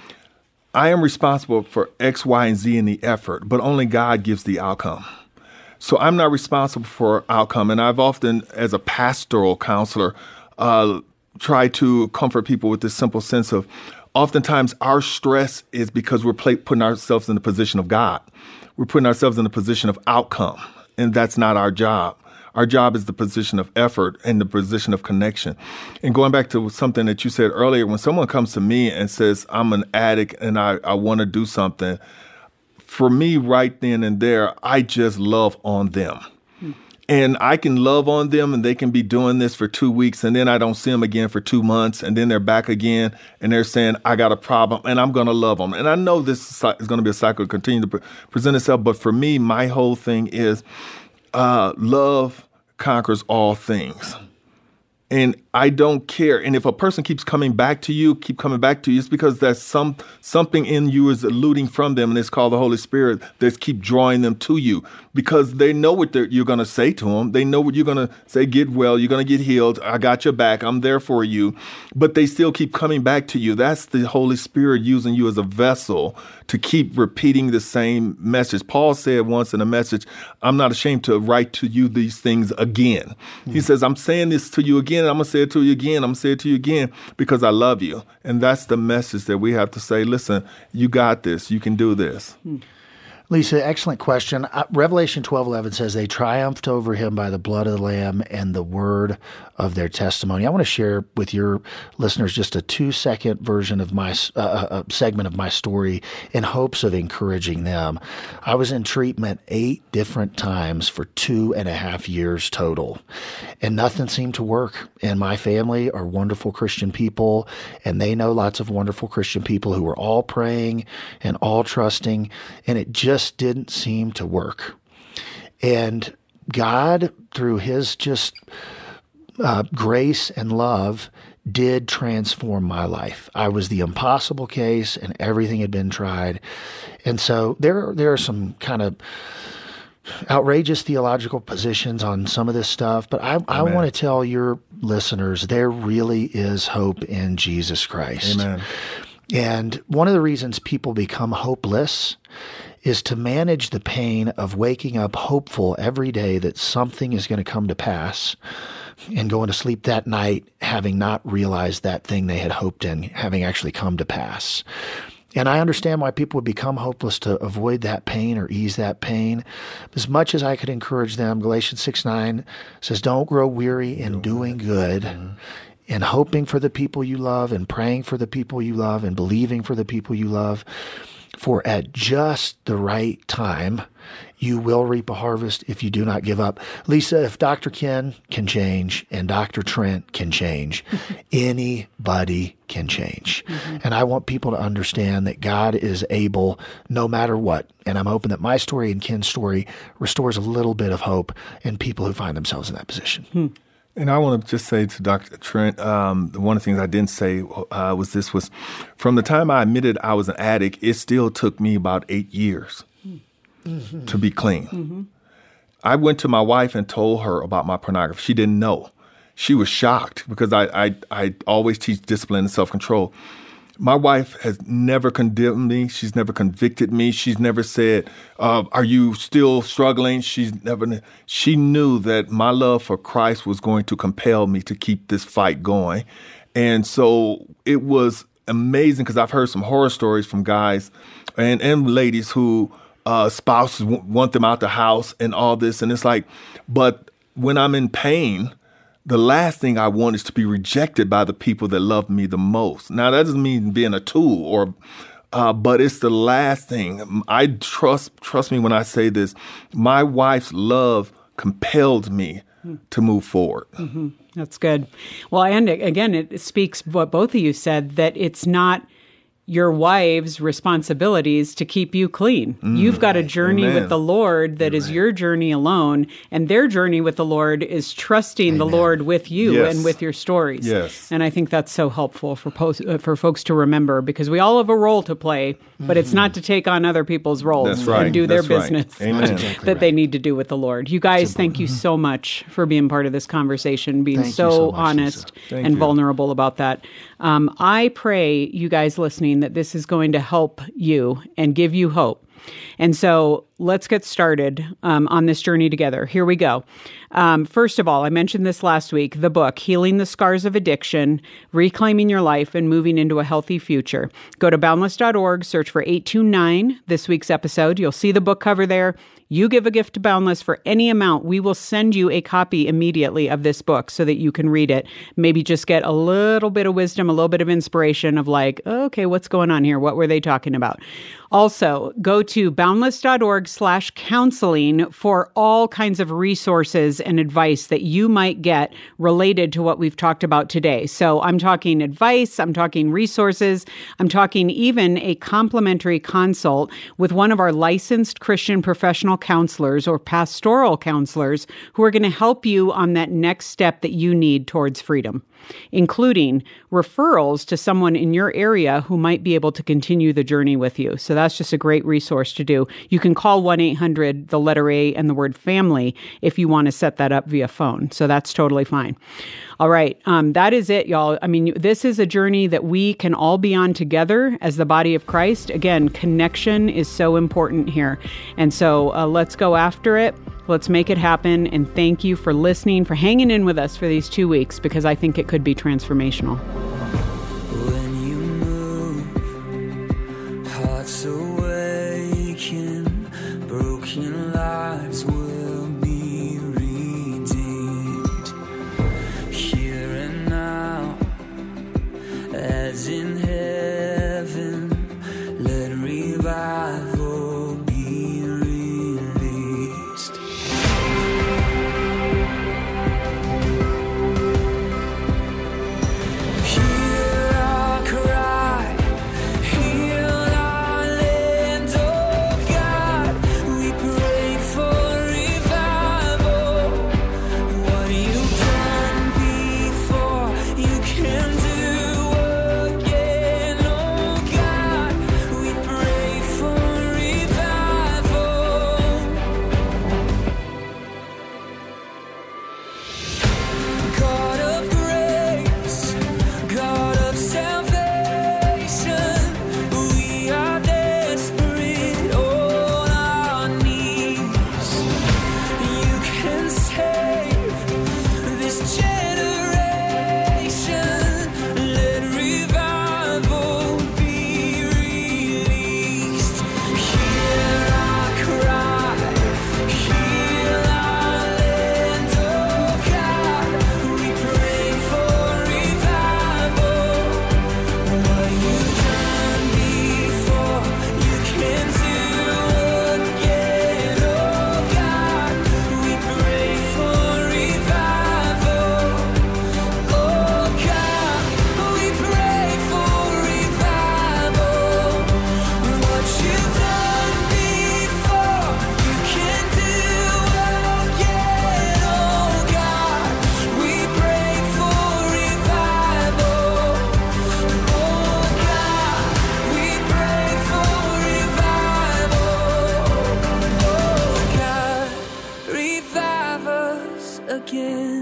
I am responsible for X, Y, and Z in the effort, but only God gives the outcome. So I'm not responsible for outcome. And I've often, as a pastoral counselor, tried to comfort people with this simple sense of oftentimes our stress is because we're putting ourselves in the position of God. We're putting ourselves in the position of outcome, and that's not our job. Our job is the position of effort and the position of connection. And going back to something that you said earlier, when someone comes to me and says, I'm an addict and I want to do something, for me right then and there, I just love on them. And I can love on them and they can be doing this for 2 weeks and then I don't see them again for 2 months and then they're back again and they're saying, I got a problem and I'm going to love them. And I know this is going to be a cycle to continue to present itself. But for me, my whole thing is love conquers all things. And I don't care. And if a person keeps coming back to you, it's because there's something in you is eluding from them, and it's called the Holy Spirit that's keep drawing them to you because they know what you're going to say to them. They know what you're going to say, get well, you're going to get healed, I got your back, I'm there for you. But they still keep coming back to you. That's the Holy Spirit using you as a vessel to keep repeating the same message. Paul said once in a message, I'm not ashamed to write to you these things again. He says, I'm saying this to you again, and I'm going to say it to you again, I'm going to say it to you again because I love you. And that's the message that we have to say, listen, you got this, you can do this. Lisa, excellent question. Revelation 12:11 says they triumphed over him by the blood of the Lamb and the word of their testimony. I want to share with your listeners just a 2-second version of my segment of my story in hopes of encouraging them. I was in treatment 8 different times for 2.5 years total, and nothing seemed to work. And my family are wonderful Christian people, and they know lots of wonderful Christian people who were all praying and all trusting, and it just didn't seem to work. And God, through his just grace and love, did transform my life. I was the impossible case and everything had been tried. And so there are some kind of outrageous theological positions on some of this stuff, but I want to tell your listeners there really is hope in Jesus Christ. Amen. And one of the reasons people become hopeless is to manage the pain of waking up hopeful every day that something is going to come to pass and going to sleep that night having not realized that thing they had hoped in having actually come to pass. And I understand why people would become hopeless to avoid that pain or ease that pain. As much as I could encourage them, Galatians 6:9 says, don't grow weary in doing good, and hoping for the people you love and praying for the people you love and believing for the people you love. For at just the right time, You will reap a harvest if you do not give up. Lisa, if Dr. Ken can change and Dr. Trent can change, anybody can change. And I want people to understand that God is able no matter what. And I'm hoping that my story and Ken's story restores a little bit of hope in people who find themselves in that position. And I want to just say to Dr. Trent, one of the things I didn't say was from the time I admitted I was an addict, it still took me about 8 years to be clean. I went to my wife and told her about my pornography. She didn't know. She was shocked because I always teach discipline and self-control. My wife has never condemned me. She's never convicted me. She's never said, are you still struggling? She knew that my love for Christ was going to compel me to keep this fight going. And so it was amazing because I've heard some horror stories from guys and ladies who spouses want them out the house and all this. And it's like, but when I'm in pain, the last thing I want is to be rejected by the people that love me the most. Now, that doesn't mean being a tool but it's the last thing. I trust me when I say this. My wife's love compelled me to move forward. That's good. Well, and again, it speaks what both of you said, that it's not your wife's responsibilities to keep you clean. You've got a journey with the Lord that is your journey alone, and their journey with the Lord is trusting the Lord with you and with your stories. Yes. And I think that's so helpful for folks to remember, because we all have a role to play, but it's not to take on other people's roles and do their business that they need to do with the Lord. You guys, thank you so much for being part of this conversation, being so honest and vulnerable about that. I pray, you guys listening, that this is going to help you and give you hope. And so let's get started on this journey together. Here we go. First of all, I mentioned this last week, the book, Healing the Scars of Addiction, Reclaiming Your Life and Moving into a Healthy Future. Go to boundless.org, search for 829, this week's episode. You'll see the book cover there. You give a gift to Boundless for any amount, we will send you a copy immediately of this book so that you can read it. Maybe just get a little bit of wisdom, a little bit of inspiration of like, okay, what's going on here? What were they talking about? Also, go to boundless.org/counseling for all kinds of resources and advice that you might get related to what we've talked about today. So I'm talking advice, I'm talking resources, I'm talking even a complimentary consult with one of our licensed Christian professional counselors or pastoral counselors who are going to help you on that next step that you need towards freedom, including referrals to someone in your area who might be able to continue the journey with you. So that's just a great resource to do. You can call 1-800, the letter A and the word family if you want to set that up via phone. So that's totally fine. All right. That is it, y'all. I mean, this is a journey that we can all be on together as the body of Christ. Again, connection is so important here. And so let's go after it. Let's make it happen. And thank you for listening, for hanging in with us for these 2 weeks, because I think it could be transformational. When you move, hearts awaken, broken lives will be redeemed. Here and now, as in heaven, let revival be released. Hear our cry, heal our land.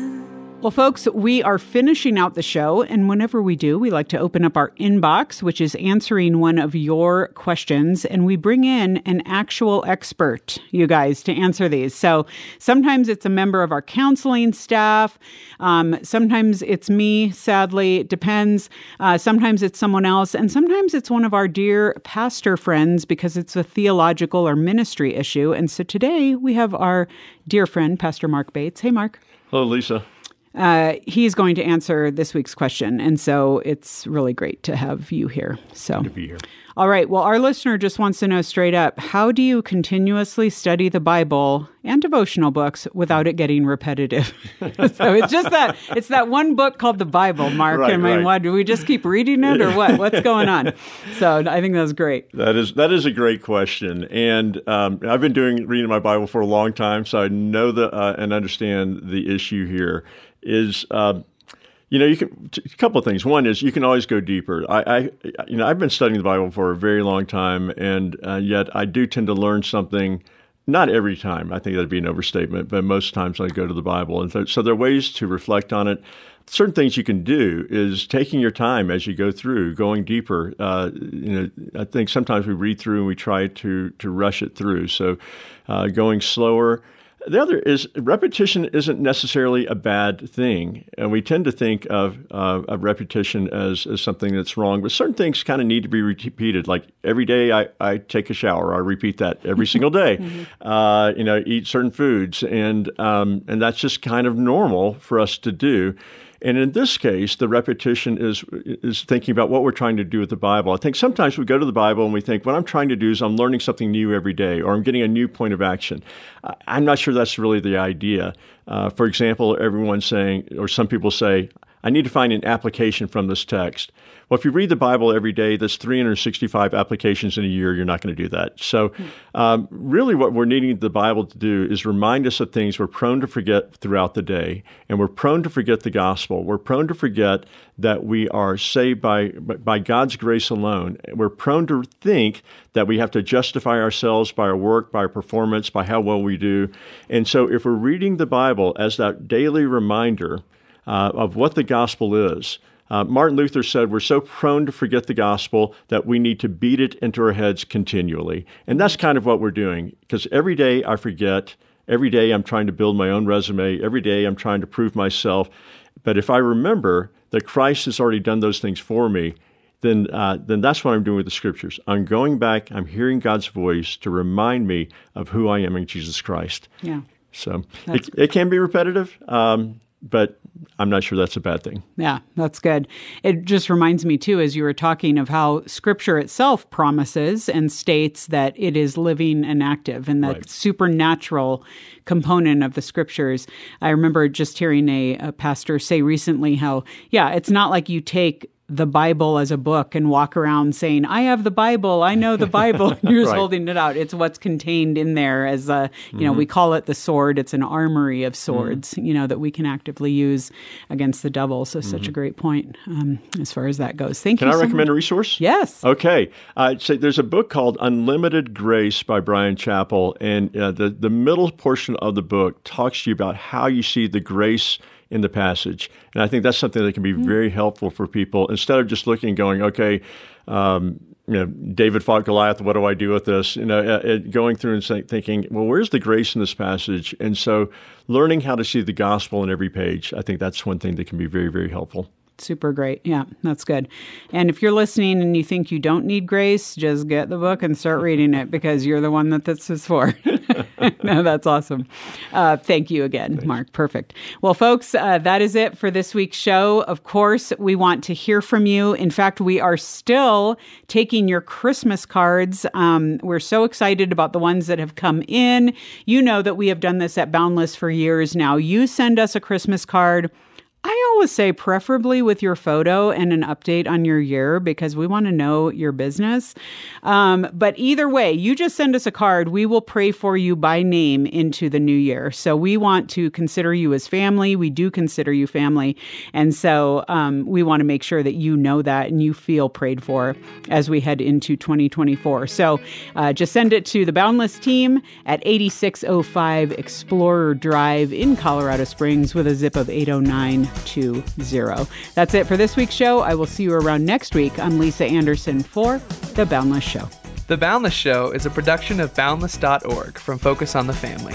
Well, folks, we are finishing out the show, and whenever we do, we like to open up our inbox, which is answering one of your questions, and we bring in an actual expert, you guys, to answer these. So sometimes it's a member of our counseling staff. Sometimes it's me, sadly. It depends. Sometimes it's someone else, and sometimes it's one of our dear pastor friends because it's a theological or ministry issue. And so today we have our dear friend, Pastor Mark Bates. Hey, Mark. Hello, Lisa. He's going to answer this week's question, and so it's really great to have you here. So, good to be here. All right. Well, our listener just wants to know straight up, how do you continuously study the Bible and devotional books without it getting repetitive? So it's that one book called the Bible, Mark. Right, and what, do we just keep reading it or what? What's going on? So I think that's great. That is a great question. And I've been reading my Bible for a long time, so I know and understand the issue here is, you can a couple of things. One is you can always go deeper. I've been studying the Bible for a very long time, and yet I do tend to learn something. Not every time. I think that'd be an overstatement, but most times I go to the Bible, and so there are ways to reflect on it. Certain things you can do is taking your time as you go through, going deeper. I think sometimes we read through and we try to rush it through. So going slower. The other is repetition isn't necessarily a bad thing, and we tend to think of repetition as something that's wrong. But certain things kind of need to be repeated. Like every day, I take a shower. I repeat that every single day. Mm-hmm. Eat certain foods, and that's just kind of normal for us to do. And in this case, the repetition is thinking about what we're trying to do with the Bible. I think sometimes we go to the Bible and we think, what I'm trying to do is I'm learning something new every day, or I'm getting a new point of action. I'm not sure that's really the idea. For example, everyone's saying, or some people say, I need to find an application from this text. Well, if you read the Bible every day, that's 365 applications in a year. You're not going to do that. So really what we're needing the Bible to do is remind us of things we're prone to forget throughout the day. And we're prone to forget the gospel. We're prone to forget that we are saved by God's grace alone. We're prone to think that we have to justify ourselves by our work, by our performance, by how well we do. And so if we're reading the Bible as that daily reminder of what the gospel is, Martin Luther said we're so prone to forget the gospel that we need to beat it into our heads continually. And that's kind of what we're doing, because every day I forget. Every day I'm trying to build my own resume. Every day I'm trying to prove myself. But if I remember that Christ has already done those things for me, then that's what I'm doing with the Scriptures. I'm going back. I'm hearing God's voice to remind me of who I am in Jesus Christ. Yeah. So it can be repetitive. But I'm not sure that's a bad thing. Yeah, that's good. It just reminds me, too, as you were talking of how Scripture itself promises and states that it is living and active, and that supernatural component of the Scriptures. I remember just hearing a pastor say recently how, it's not like you take the Bible as a book and walk around saying, I have the Bible, I know the Bible, you're just holding it out. It's what's contained in there as we call it the sword. It's an armory of swords, that we can actively use against the devil. So such a great point as far as that goes. Thank you. Can I recommend a resource? Yes. Okay. So there's a book called Unlimited Grace by Bryan Chapell, and the middle portion of the book talks to you about how you see the grace in the passage. And I think that's something that can be very helpful for people. Instead of just looking and going, okay, David fought Goliath, what do I do with this? Going through and thinking, well, where's the grace in this passage? And so learning how to see the gospel in every page, I think that's one thing that can be very, very helpful. Super great. Yeah, that's good. And if you're listening and you think you don't need grace, just get the book and start reading it, because you're the one that this is for. No, that's awesome. Thank you again, Mark. Perfect. Well, folks, that is it for this week's show. Of course, we want to hear from you. In fact, we are still taking your Christmas cards. We're so excited about the ones that have come in. You know that we have done this at Boundless for years now. You send us a Christmas card. I always say preferably with your photo and an update on your year because we want to know your business. But either way, you just send us a card. We will pray for you by name into the new year. So we want to consider you as family. We do consider you family. And so we want to make sure that you know that and you feel prayed for as we head into 2024. So just send it to the Boundless team at 8605 Explorer Drive in Colorado Springs with a zip of 80920. That's it for this week's show. I will see you around next week. I'm Lisa Anderson for The Boundless Show. The Boundless Show is a production of Boundless.org from Focus on the Family.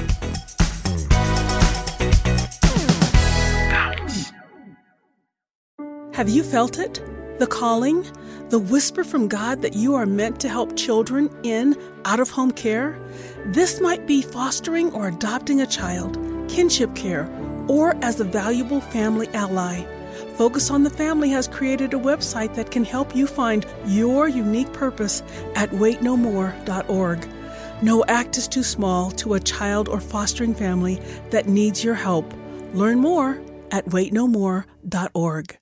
Have you felt it? The calling? The whisper from God that you are meant to help children in out-of-home care? This might be fostering or adopting a child, kinship care, or as a valuable family ally. Focus on the Family has created a website that can help you find your unique purpose at waitnomore.org. No act is too small to a child or fostering family that needs your help. Learn more at waitnomore.org.